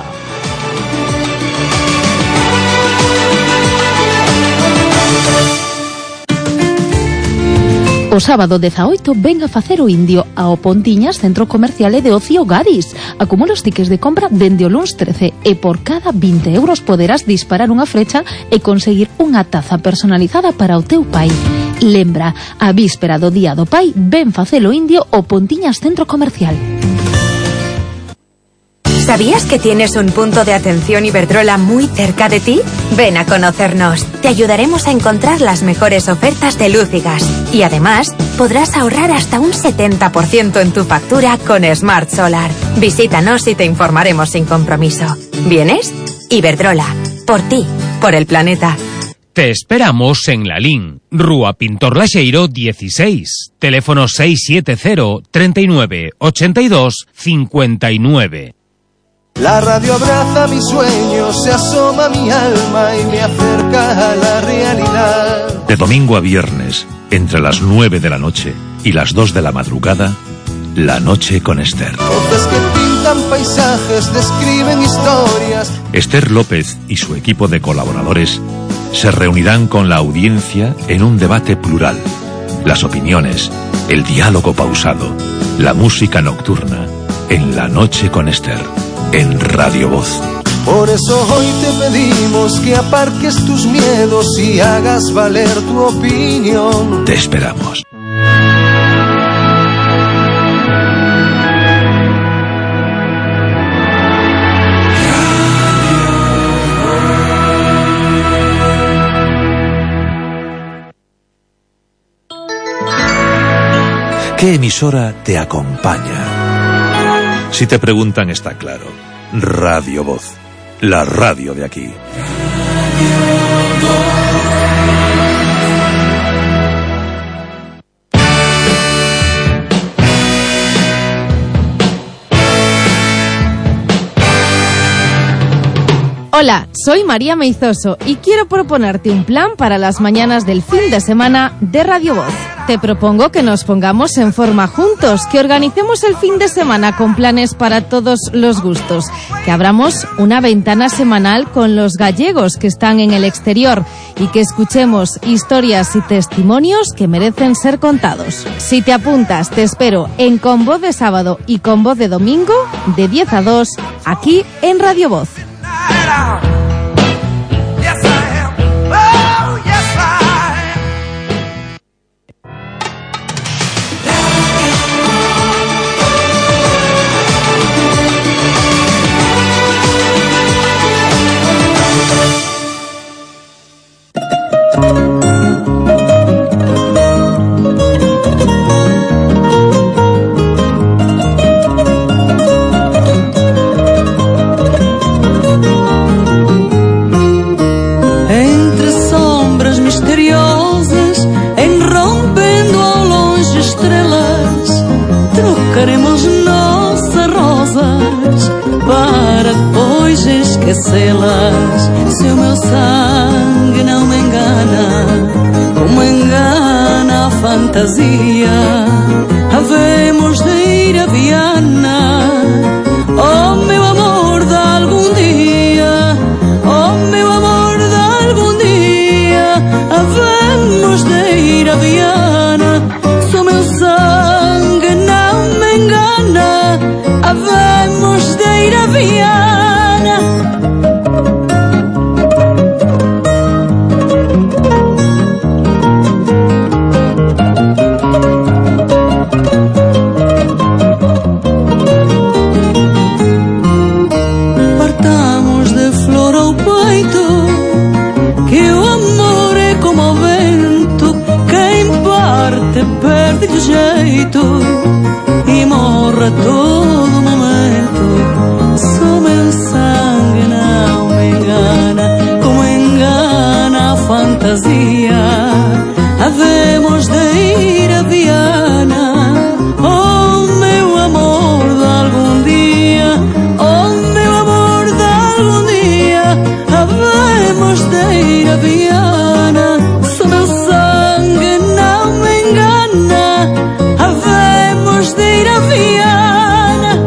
S3: O sábado dezaoito ven a facer o indio ao Pontiñas Centro Comercial e de Ocio Gadis. Acumula os tickets de compra dende o luns trece e por cada vinte euros poderás disparar unha flecha e conseguir unha taza personalizada para o teu pai. Lembra, a víspera do Día do Pai ven facer o indio ao Pontiñas Centro Comercial.
S9: ¿Sabías que tienes un punto de atención Iberdrola muy cerca de ti? Ven a conocernos. Te ayudaremos a encontrar las mejores ofertas de luz y gas. Y además, podrás ahorrar hasta un setenta por ciento en tu factura con Smart Solar. Visítanos y te informaremos sin compromiso. ¿Vienes? Iberdrola. Por ti. Por el planeta.
S10: Te esperamos en Lalín, Rúa Pintor Laxeiro dieciséis, teléfono seis siete cero, treinta y nueve, ochenta y dos, cincuenta y nueve.
S5: La radio abraza mis sueños, se asoma mi alma y me acerca a la realidad.
S4: De domingo a viernes, entre las nueve de la noche y las dos de la madrugada, La Noche con Esther.
S5: Voces que pintan paisajes, describen historias.
S4: Esther López y su equipo de colaboradores se reunirán con la audiencia en un debate plural. Las opiniones, el diálogo pausado, la música nocturna, en La Noche con Esther. En Radio Voz.
S5: Por eso hoy te pedimos que aparques tus miedos y hagas valer tu opinión.
S4: Te esperamos.
S7: ¿Qué emisora te acompaña? Si te preguntan, está claro. Radio Voz, la radio de aquí.
S11: Hola, soy María Meizoso y quiero proponerte un plan para las mañanas del fin de semana de Radio Voz. Te propongo que nos pongamos en forma juntos, que organicemos el fin de semana con planes para todos los gustos, que abramos una ventana semanal con los gallegos que están en el exterior y que escuchemos historias y testimonios que merecen ser contados. Si te apuntas, te espero en Con Voz de sábado y Con Voz de domingo, de diez a dos, aquí en Radio Voz.
S12: Esquecê-las, se o meu sangue não me engana, como engana a fantasia, havemos de ir a Viana. Oh meu amor de algum dia, oh meu amor de algum dia, havemos de ir a Viana. Se o meu sangue não me engana, havemos de ir a Viana. Perde de jeito e morre a todo momento. Se o meu sangue não me engana, como engana a fantasia, havemos de ir a Viana. Oh meu amor de algum dia, oh meu amor de algum dia, havemos de ir a Viana. Se o meu sangue não me engana, havemos de ir a Viana.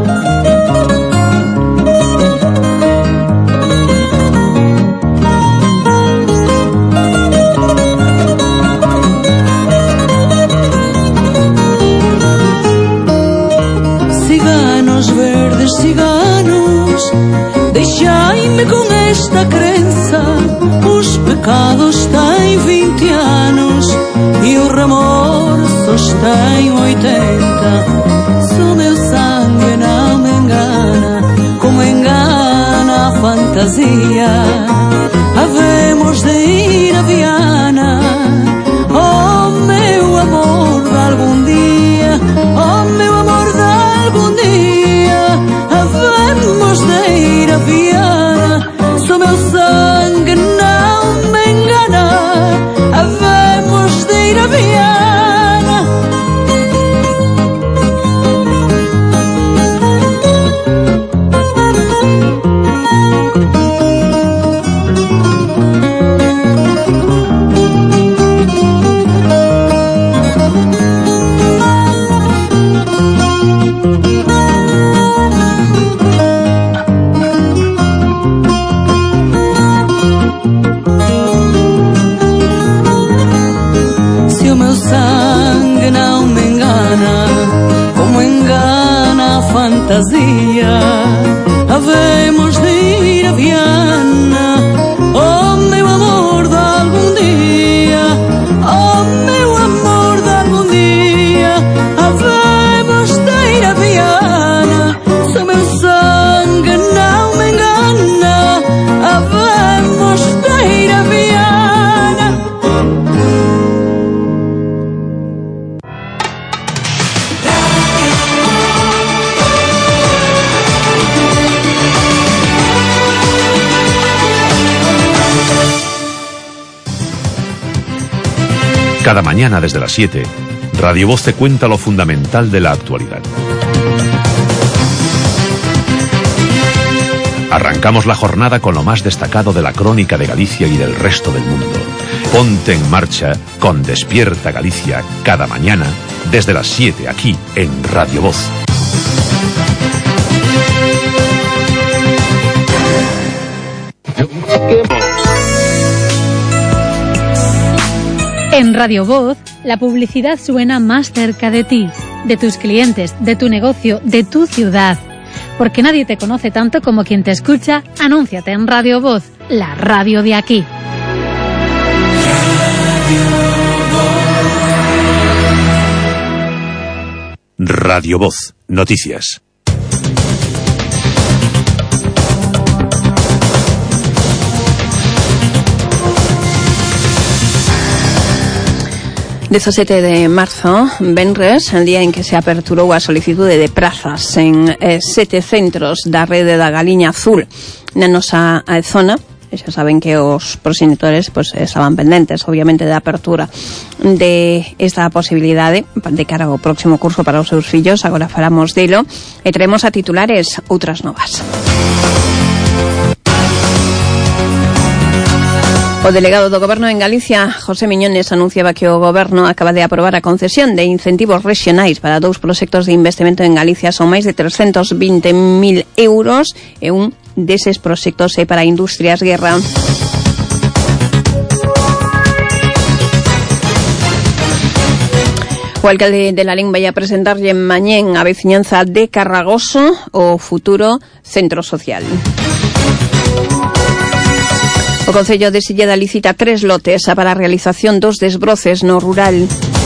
S12: Ciganos verdes, ciganos, deixai-me com esta crença. Os pecados têm vinte anos e os remorsos têm oitenta. Se o meu sangue não me engana, como engana a fantasia, havemos de ir a Viana. Oh meu amor de algum dia, oh meu amor de algum dia, havemos de ir a Viana. Se o meu sangue não me engana, havemos de ir a Viana. Se o meu sangue não me engana, como engana a fantasia, havemos de ir a Viana. Oh meu amor de algum dia, oh meu amor de algum dia, havemos de ir a Viana. Se o meu sangue não me engana, havemos de ir a Viana.
S4: Cada mañana desde las siete, Radio Voz te cuenta lo fundamental de la actualidad. Arrancamos la jornada con lo más destacado de la crónica de Galicia y del resto del mundo. Ponte en marcha con Despierta Galicia cada mañana desde las siete aquí en Radio Voz.
S13: En Radio Voz, la publicidad suena más cerca de ti, de tus clientes, de tu negocio, de tu ciudad. Porque nadie te conoce tanto como quien te escucha, anúnciate en Radio Voz, la radio de aquí.
S4: Radio Voz, noticias.
S2: dezasete de marzo, venres, el día en que se aperturou a solicitude de prazas en eh, sete centros da rede da Galiña Azul na nosa eh, zona. E xa saben que os proxenitores pues, estaban pendentes, obviamente, da apertura de esta posibilidade de cara ao próximo curso para os seus fillos. Agora falamos delo e traemos a titulares outras novas. O delegado do Goberno en Galicia, José Miñones, anunciaba que o Goberno acaba de aprobar a concesión de incentivos rexionais para dous proxectos de investimento en Galicia. Son máis de trescentos vinte mil euros e un deses proxectos é para Industrias Guerra. O alcalde de Lalín vai a presentarlle mañén a veciñanza de Carragoso o futuro centro social. O Concello de Silleda licita tres lotes para a realización dos desbroces no rural.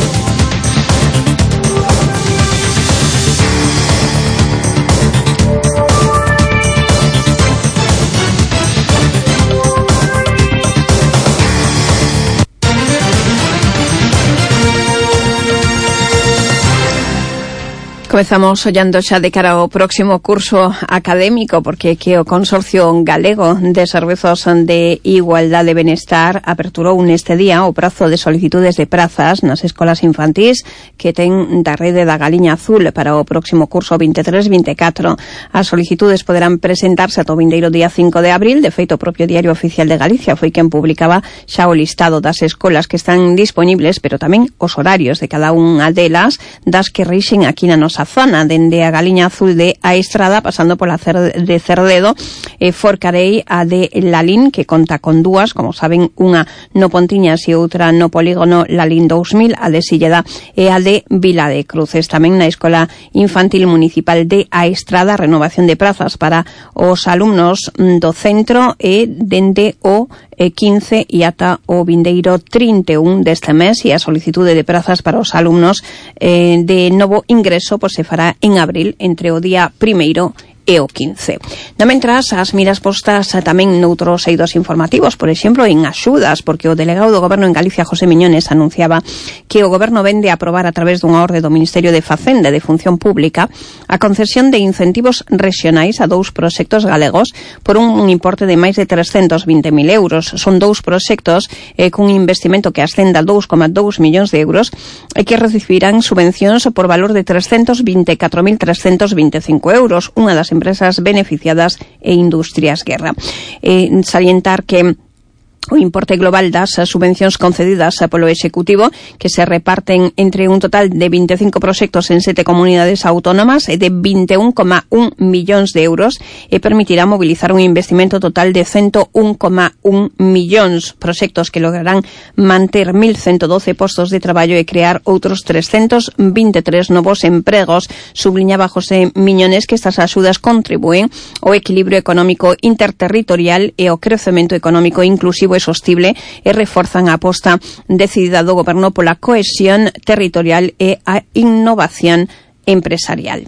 S2: Comezamos ollando xa de cara ao próximo curso académico, porque que o Consorcio Galego de Servizos de Igualdade e Benestar aperturou neste día o prazo de solicitudes de prazas nas escolas infantís que ten da rede da Galiña Azul para o próximo curso vinte e tres vinte e catro. As solicitudes poderán presentarse ata o vindeiro día cinco de abril. De feito, o propio Diario Oficial de Galicia foi quen publicaba xa o listado das escolas que están disponibles, pero tamén os horarios de cada unha delas das que rixen aquí na nosa zona, dende a Galiña Azul de A Estrada, pasando pola de Cerdedo, e Forcarei a de Lalín, que conta con dúas, como saben, unha no Pontiñas e outra no Polígono Lalín dous mil, a de Silleda e a de Vila de Cruces. Tamén na Escola Infantil Municipal de A Estrada, renovación de prazas para os alumnos do centro e dende o quince e ata o vindeiro trinta e un deste mes, e a solicitude de prazas para os alumnos eh, de novo ingreso pois se fará en abril, entre o día primeiro e o quince. No mentras, as miras postas tamén noutros eidos informativos, por exemplo, en axudas, porque o delegado do Goberno en Galicia, José Miñones, anunciaba que o Goberno vende a aprobar a través dunha orde do Ministerio de Facenda e de Función Pública a concesión de incentivos rexionais a dous proxectos galegos por un importe de máis de trescentos vinte mil euros. Son dous proxectos eh, cun investimento que ascenda a dous coma dous millóns de euros e que recibirán subvencións por valor de trescentos vinte e catro mil trescentos vinte e cinco euros. Unha das empresas beneficiadas e Industrias Guerra. Eh, salientar que o importe global das subvencións concedidas polo Executivo, que se reparten entre un total de vinte e cinco proxectos en sete comunidades autónomas e de vinte e un coma un millóns de euros, e permitirá mobilizar un investimento total de ciento un coma un millóns, proxectos que lograrán manter mil ciento doce postos de traballo e crear outros trescentos vinte e tres novos empregos. Subliñaba José Miñones que estas axudas contribúen ao equilibrio económico interterritorial e ao crecemento económico inclusivo e sostible, e reforzan a aposta decidida do Goberno pola cohesión territorial e a innovación empresarial.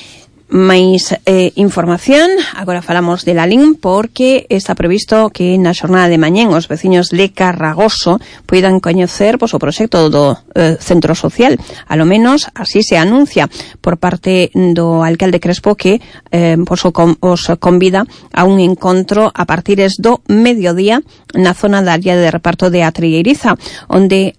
S2: máis eh, información. Agora falamos de Lalín, porque está previsto que na xornada de mañén os veciños de Carragoso poidan coñecer pois, o proxecto do eh, centro social. A lo menos así se anuncia por parte do alcalde Crespo, que eh, pois, os convida a un encontro a partires do mediodía na zona da área de reparto de Atrieiriza, onde ali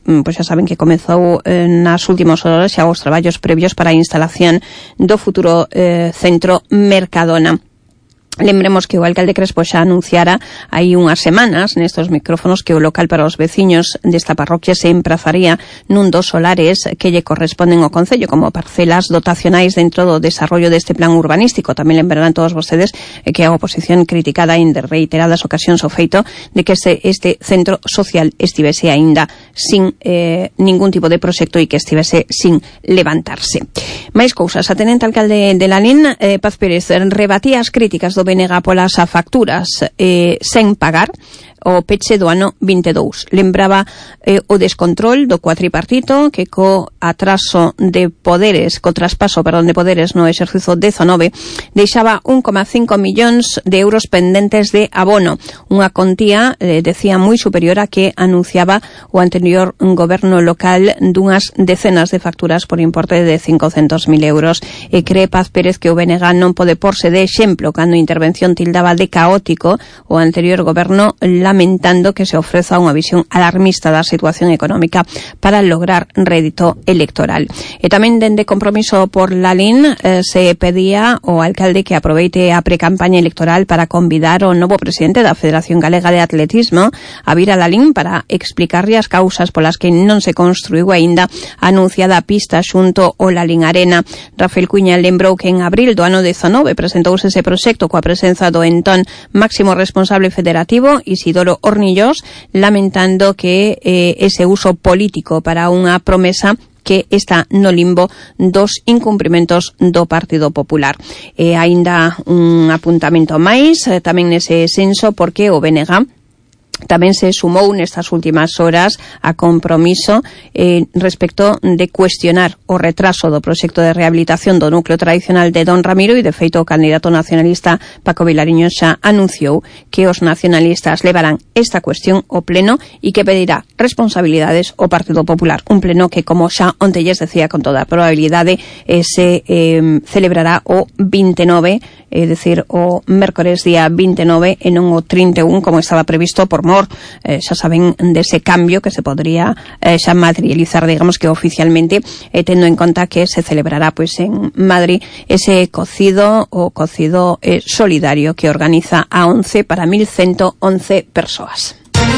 S2: pois xa saben que comezou eh, nas últimas horas xa os traballos previos para a instalación do futuro eh, centro Mercadona. Lembremos que o alcalde Crespo xa anunciara hai unhas semanas nestos micrófonos que o local para os veciños desta parroquia se emprazaría nun dos solares que lle corresponden ao concello como parcelas dotacionais dentro do desarrollo deste plan urbanístico. Tamén lembrarán todos vostedes que a oposición criticada en reiteradas ocasións o feito de que este, este centro social estivese aínda sin eh, ningún tipo de proxecto e que estivese sin levantarse. Mais cousas, a tenente alcalde de Lalín, eh, Paz Pérez, rebatía as críticas do B N G polas facturas eh, sen pagar o peche do ano vinte e dous. Lembraba eh, o descontrol do cuatripartito que co atraso de poderes, co traspaso, perdón, de poderes no exercicio dezanove, deixaba un coma cinco millóns de euros pendentes de abono, unha contía, eh, decía, moi superior a que anunciaba o anterior goberno local dunhas decenas de facturas por importe de cincocentos mil euros. E cree Paz Pérez que o B N G non pode porse de exemplo cando a intervención tildaba de caótico o anterior goberno, lamentando que se ofreza unha visión alarmista da situación económica para lograr rédito electoral. E tamén dende Compromiso por Lalín eh, se pedía ao alcalde que aproveite a precampaña electoral para convidar ao novo presidente da Federación Galega de Atletismo a vir a Lalín para explicarlle as causas polas que non se construiu aínda a anunciada pista xunto ao Lalín Arena. Rafael Cuña lembrou que en abril do ano dezanove presentouse ese proxecto coa presenza do entón máximo responsable federativo Isidoro Hornillos, lamentando que eh, ese uso político para unha promesa que está no limbo dos incumprimentos do Partido Popular. E aínda un apuntamento máis, eh, tamén nese senso, porque o B N G tamén se sumou nestas últimas horas a Compromiso eh, respecto de cuestionar o retraso do proxecto de rehabilitación do núcleo tradicional de Don Ramiro, e de feito o candidato nacionalista Paco Vilariño xa anunciou que os nacionalistas levarán esta cuestión ao pleno e que pedirá responsabilidades ao Partido Popular. Un pleno que, como xa onte lles decía, con toda a probabilidade eh, se eh, celebrará o vinte e nove, é dicir, o mércores día vinte e nove e non o trinta e un como estaba previsto por mor, eh, xa saben, dese cambio que se podría eh, xa materializar, digamos que oficialmente, eh, tendo en conta que se celebrará pois en Madrid ese cocido o cocido eh, solidario que organiza a once para mil ciento once persoas.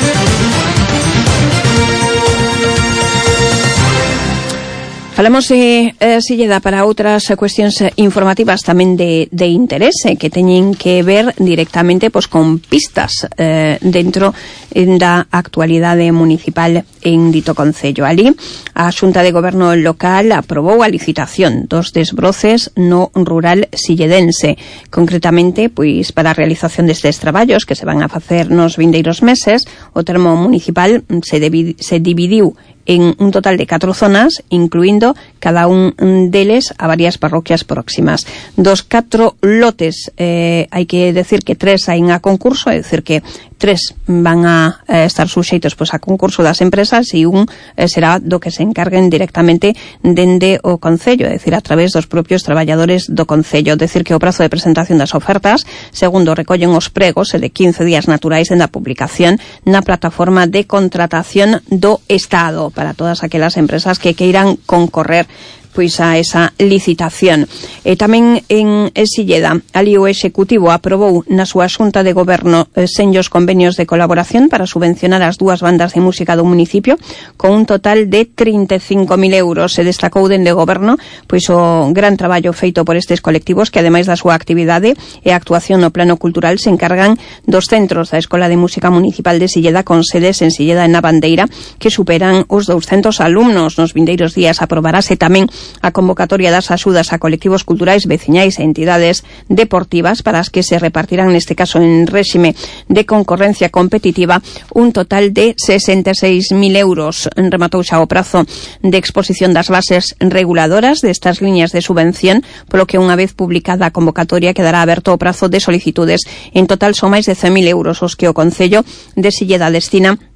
S2: Falamos de eh, se lle dá para outras cuestións informativas tamén de, de interese que teñen que ver directamente pois, con pistas eh, dentro da actualidade municipal en dito concello. Ali, a Xunta de Goberno local aprobou a licitación dos desbroces no rural silledense. Concretamente, pois para a realización destes traballos que se van a facer nos vindeiros meses, o termo municipal se, debi, se dividiu en un total de catro zonas, incluindo cada un deles a varias parroquias próximas. Dos catro lotes, eh, hai que decir que tres hai a concurso, é dicir que tres van a eh, estar suxeitos pois, a concurso das empresas e un eh, será do que se encarguen directamente dende o concello, é dicir, a través dos propios traballadores do concello. É dicir, que o prazo de presentación das ofertas, segundo recollen os pregos, é de quince días naturais dende a publicación na plataforma de contratación do Estado para todas aquelas empresas que queiran concorrer pois a esa licitación. E tamén en Silleda, ali o Executivo aprobou na súa Xunta de Goberno eh, senllos convenios de colaboración para subvencionar as dúas bandas de música do municipio con un total de trinta e cinco mil euros. Se destacou dende o Goberno pois o gran traballo feito por estes colectivos que, ademais da súa actividade e actuación no plano cultural, se encargan dos centros da Escola de Música Municipal de Silleda con sedes en Silleda e na Bandeira que superan os douscentos alumnos. Nos vindeiros días aprobarase tamén a convocatoria das axudas a colectivos culturais, veciñais e entidades deportivas para as que se repartirán, neste caso en réxime de concorrencia competitiva, un total de sesenta e seis mil euros. Rematou xa o prazo de exposición das bases reguladoras destas liñas de subvención, polo que unha vez publicada a convocatoria quedará aberto o prazo de solicitudes. En total son máis de cen mil euros os que o Concello de Silleda destina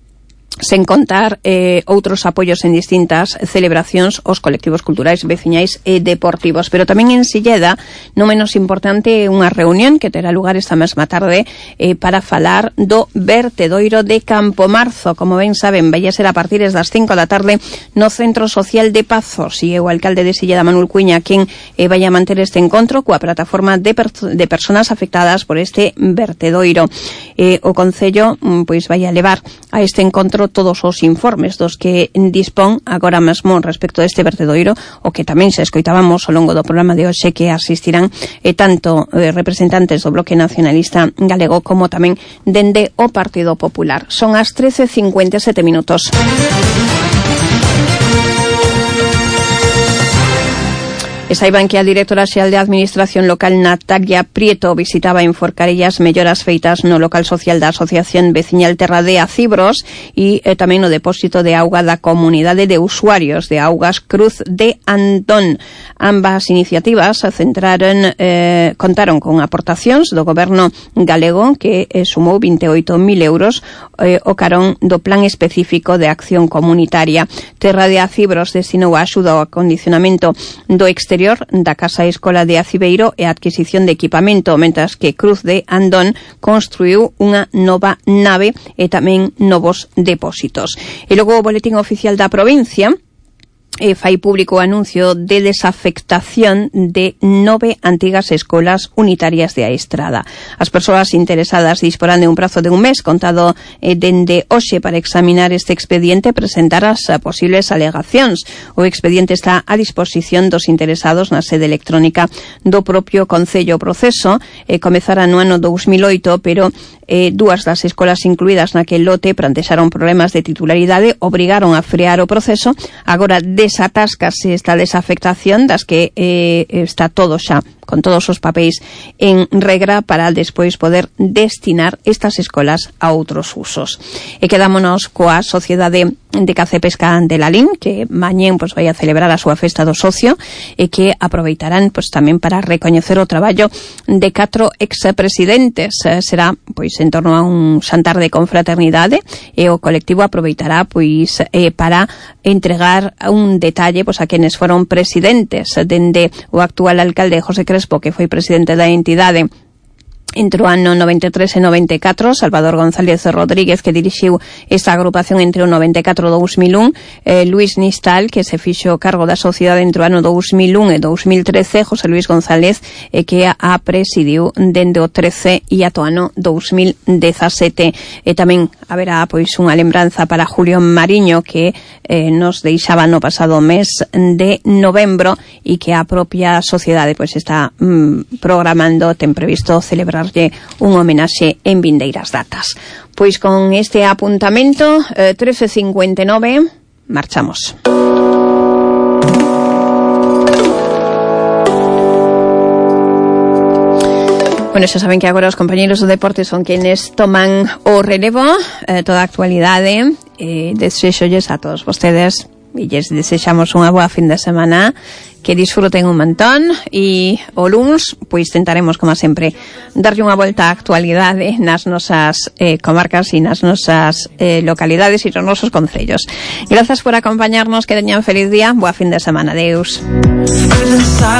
S2: sen contar eh, outros apoios en distintas celebracións aos colectivos culturais, veciñais e deportivos. Pero tamén en Silleda, non menos importante, unha reunión que terá lugar esta mesma tarde eh, para falar do vertedoiro de Campomarzo. Como ben saben, vai a ser a partir das cinco da tarde no Centro Social de Pazos, e o alcalde de Silleda, Manuel Cuña, quen eh, vai a manter este encontro coa plataforma de, per de personas afectadas por este vertedoiro. Eh, o Concello pois vai a levar a este encontro todos os informes dos que dispón agora mesmo respecto a este vertedoiro, o que tamén se escoitábamos ao longo do programa de hoxe, que asistirán eh, tanto eh, representantes do Bloque Nacionalista Galego como tamén dende o Partido Popular. Son as trece cincuenta e sete minutos. E saiban que a directora xeral de Administración Local, Natalia Prieto, visitaba en Forcarellas melloras feitas no local social da Asociación Veciñal Terra de Acibros e eh, tamén no depósito de auga da Comunidade de Usuarios de Augas Cruz de Antón. Ambas iniciativas centraron, eh, contaron con aportacións do Goberno galego, que eh, sumou vinte e oito mil euros eh, o carón do Plan Específico de Acción Comunitaria. Terra de Acibros destinou a axuda ao acondicionamento do exterior da Casa Escola de Acibeiro e a adquisición de equipamento, mentras que Cruz de Andón construiu unha nova nave e tamén novos depósitos. E logo o Boletín Oficial da Provincia e fai público o anuncio de desafectación de nove antigas escolas unitarias de Aestrada. As persoas interesadas disporán de un prazo de un mes contado eh, dende hoxe para examinar este expediente e presentar as uh, posibles alegacións. O expediente está a disposición dos interesados na sede electrónica do propio Concello. O proceso eh, comezara no ano dous mil oito, pero eh, dúas das escolas incluídas naquel lote plantexaron problemas de titularidade, obrigaron a frear o proceso. Agora desatáscase esta desafectación, das que eh, está todo xa con todos os papéis en regra para despois poder destinar estas escolas a outros usos. E quedámonos coa Sociedade de Caza e Pesca de Lalín, que mañén pois vai a celebrar a súa festa do socio e que aproveitarán pois tamén para recoñecer o traballo de catro expresidentes. Será pois en torno a un xantar de confraternidade e o colectivo aproveitará pois eh, para entregar un detalle pois a quenes foron presidentes, dende o actual alcalde José Crespo, que foi presidente da entidade entre o ano noventa e tres e noventa e catro, Salvador González Rodríguez, que dirixiu esta agrupación entre o noventa e catro e dous mil un, eh, Luis Nistal, que se fixo cargo da sociedade entre o ano dous mil un e dous mil trece, José Luis González, eh, que a presidiu dende o trece e ata o ano dous mil dezasete. E tamén haberá pois unha lembranza para Julio Mariño, que eh, nos deixaba no pasado mes de novembro e que a propia sociedade pois está mm, programando, ten previsto celebrar un homenaxe en vindeiras datas. Pois con este apuntamento, eh, trece cincuenta e nove, marchamos. Bueno, xa saben que agora os compañeros do deporte son quenes toman o relevo, eh, toda a actualidade. Eh, desexolles a todos vostedes e lles desexamos unha boa fin de semana, que disfruten un montón, e o luns pois tentaremos, como sempre, darlle unha volta á actualidade nas nosas eh, comarcas e nas nosas eh, localidades e nos nosos concellos. Grazas por acompañarnos, que teñan feliz día, boa fin de semana, adeus.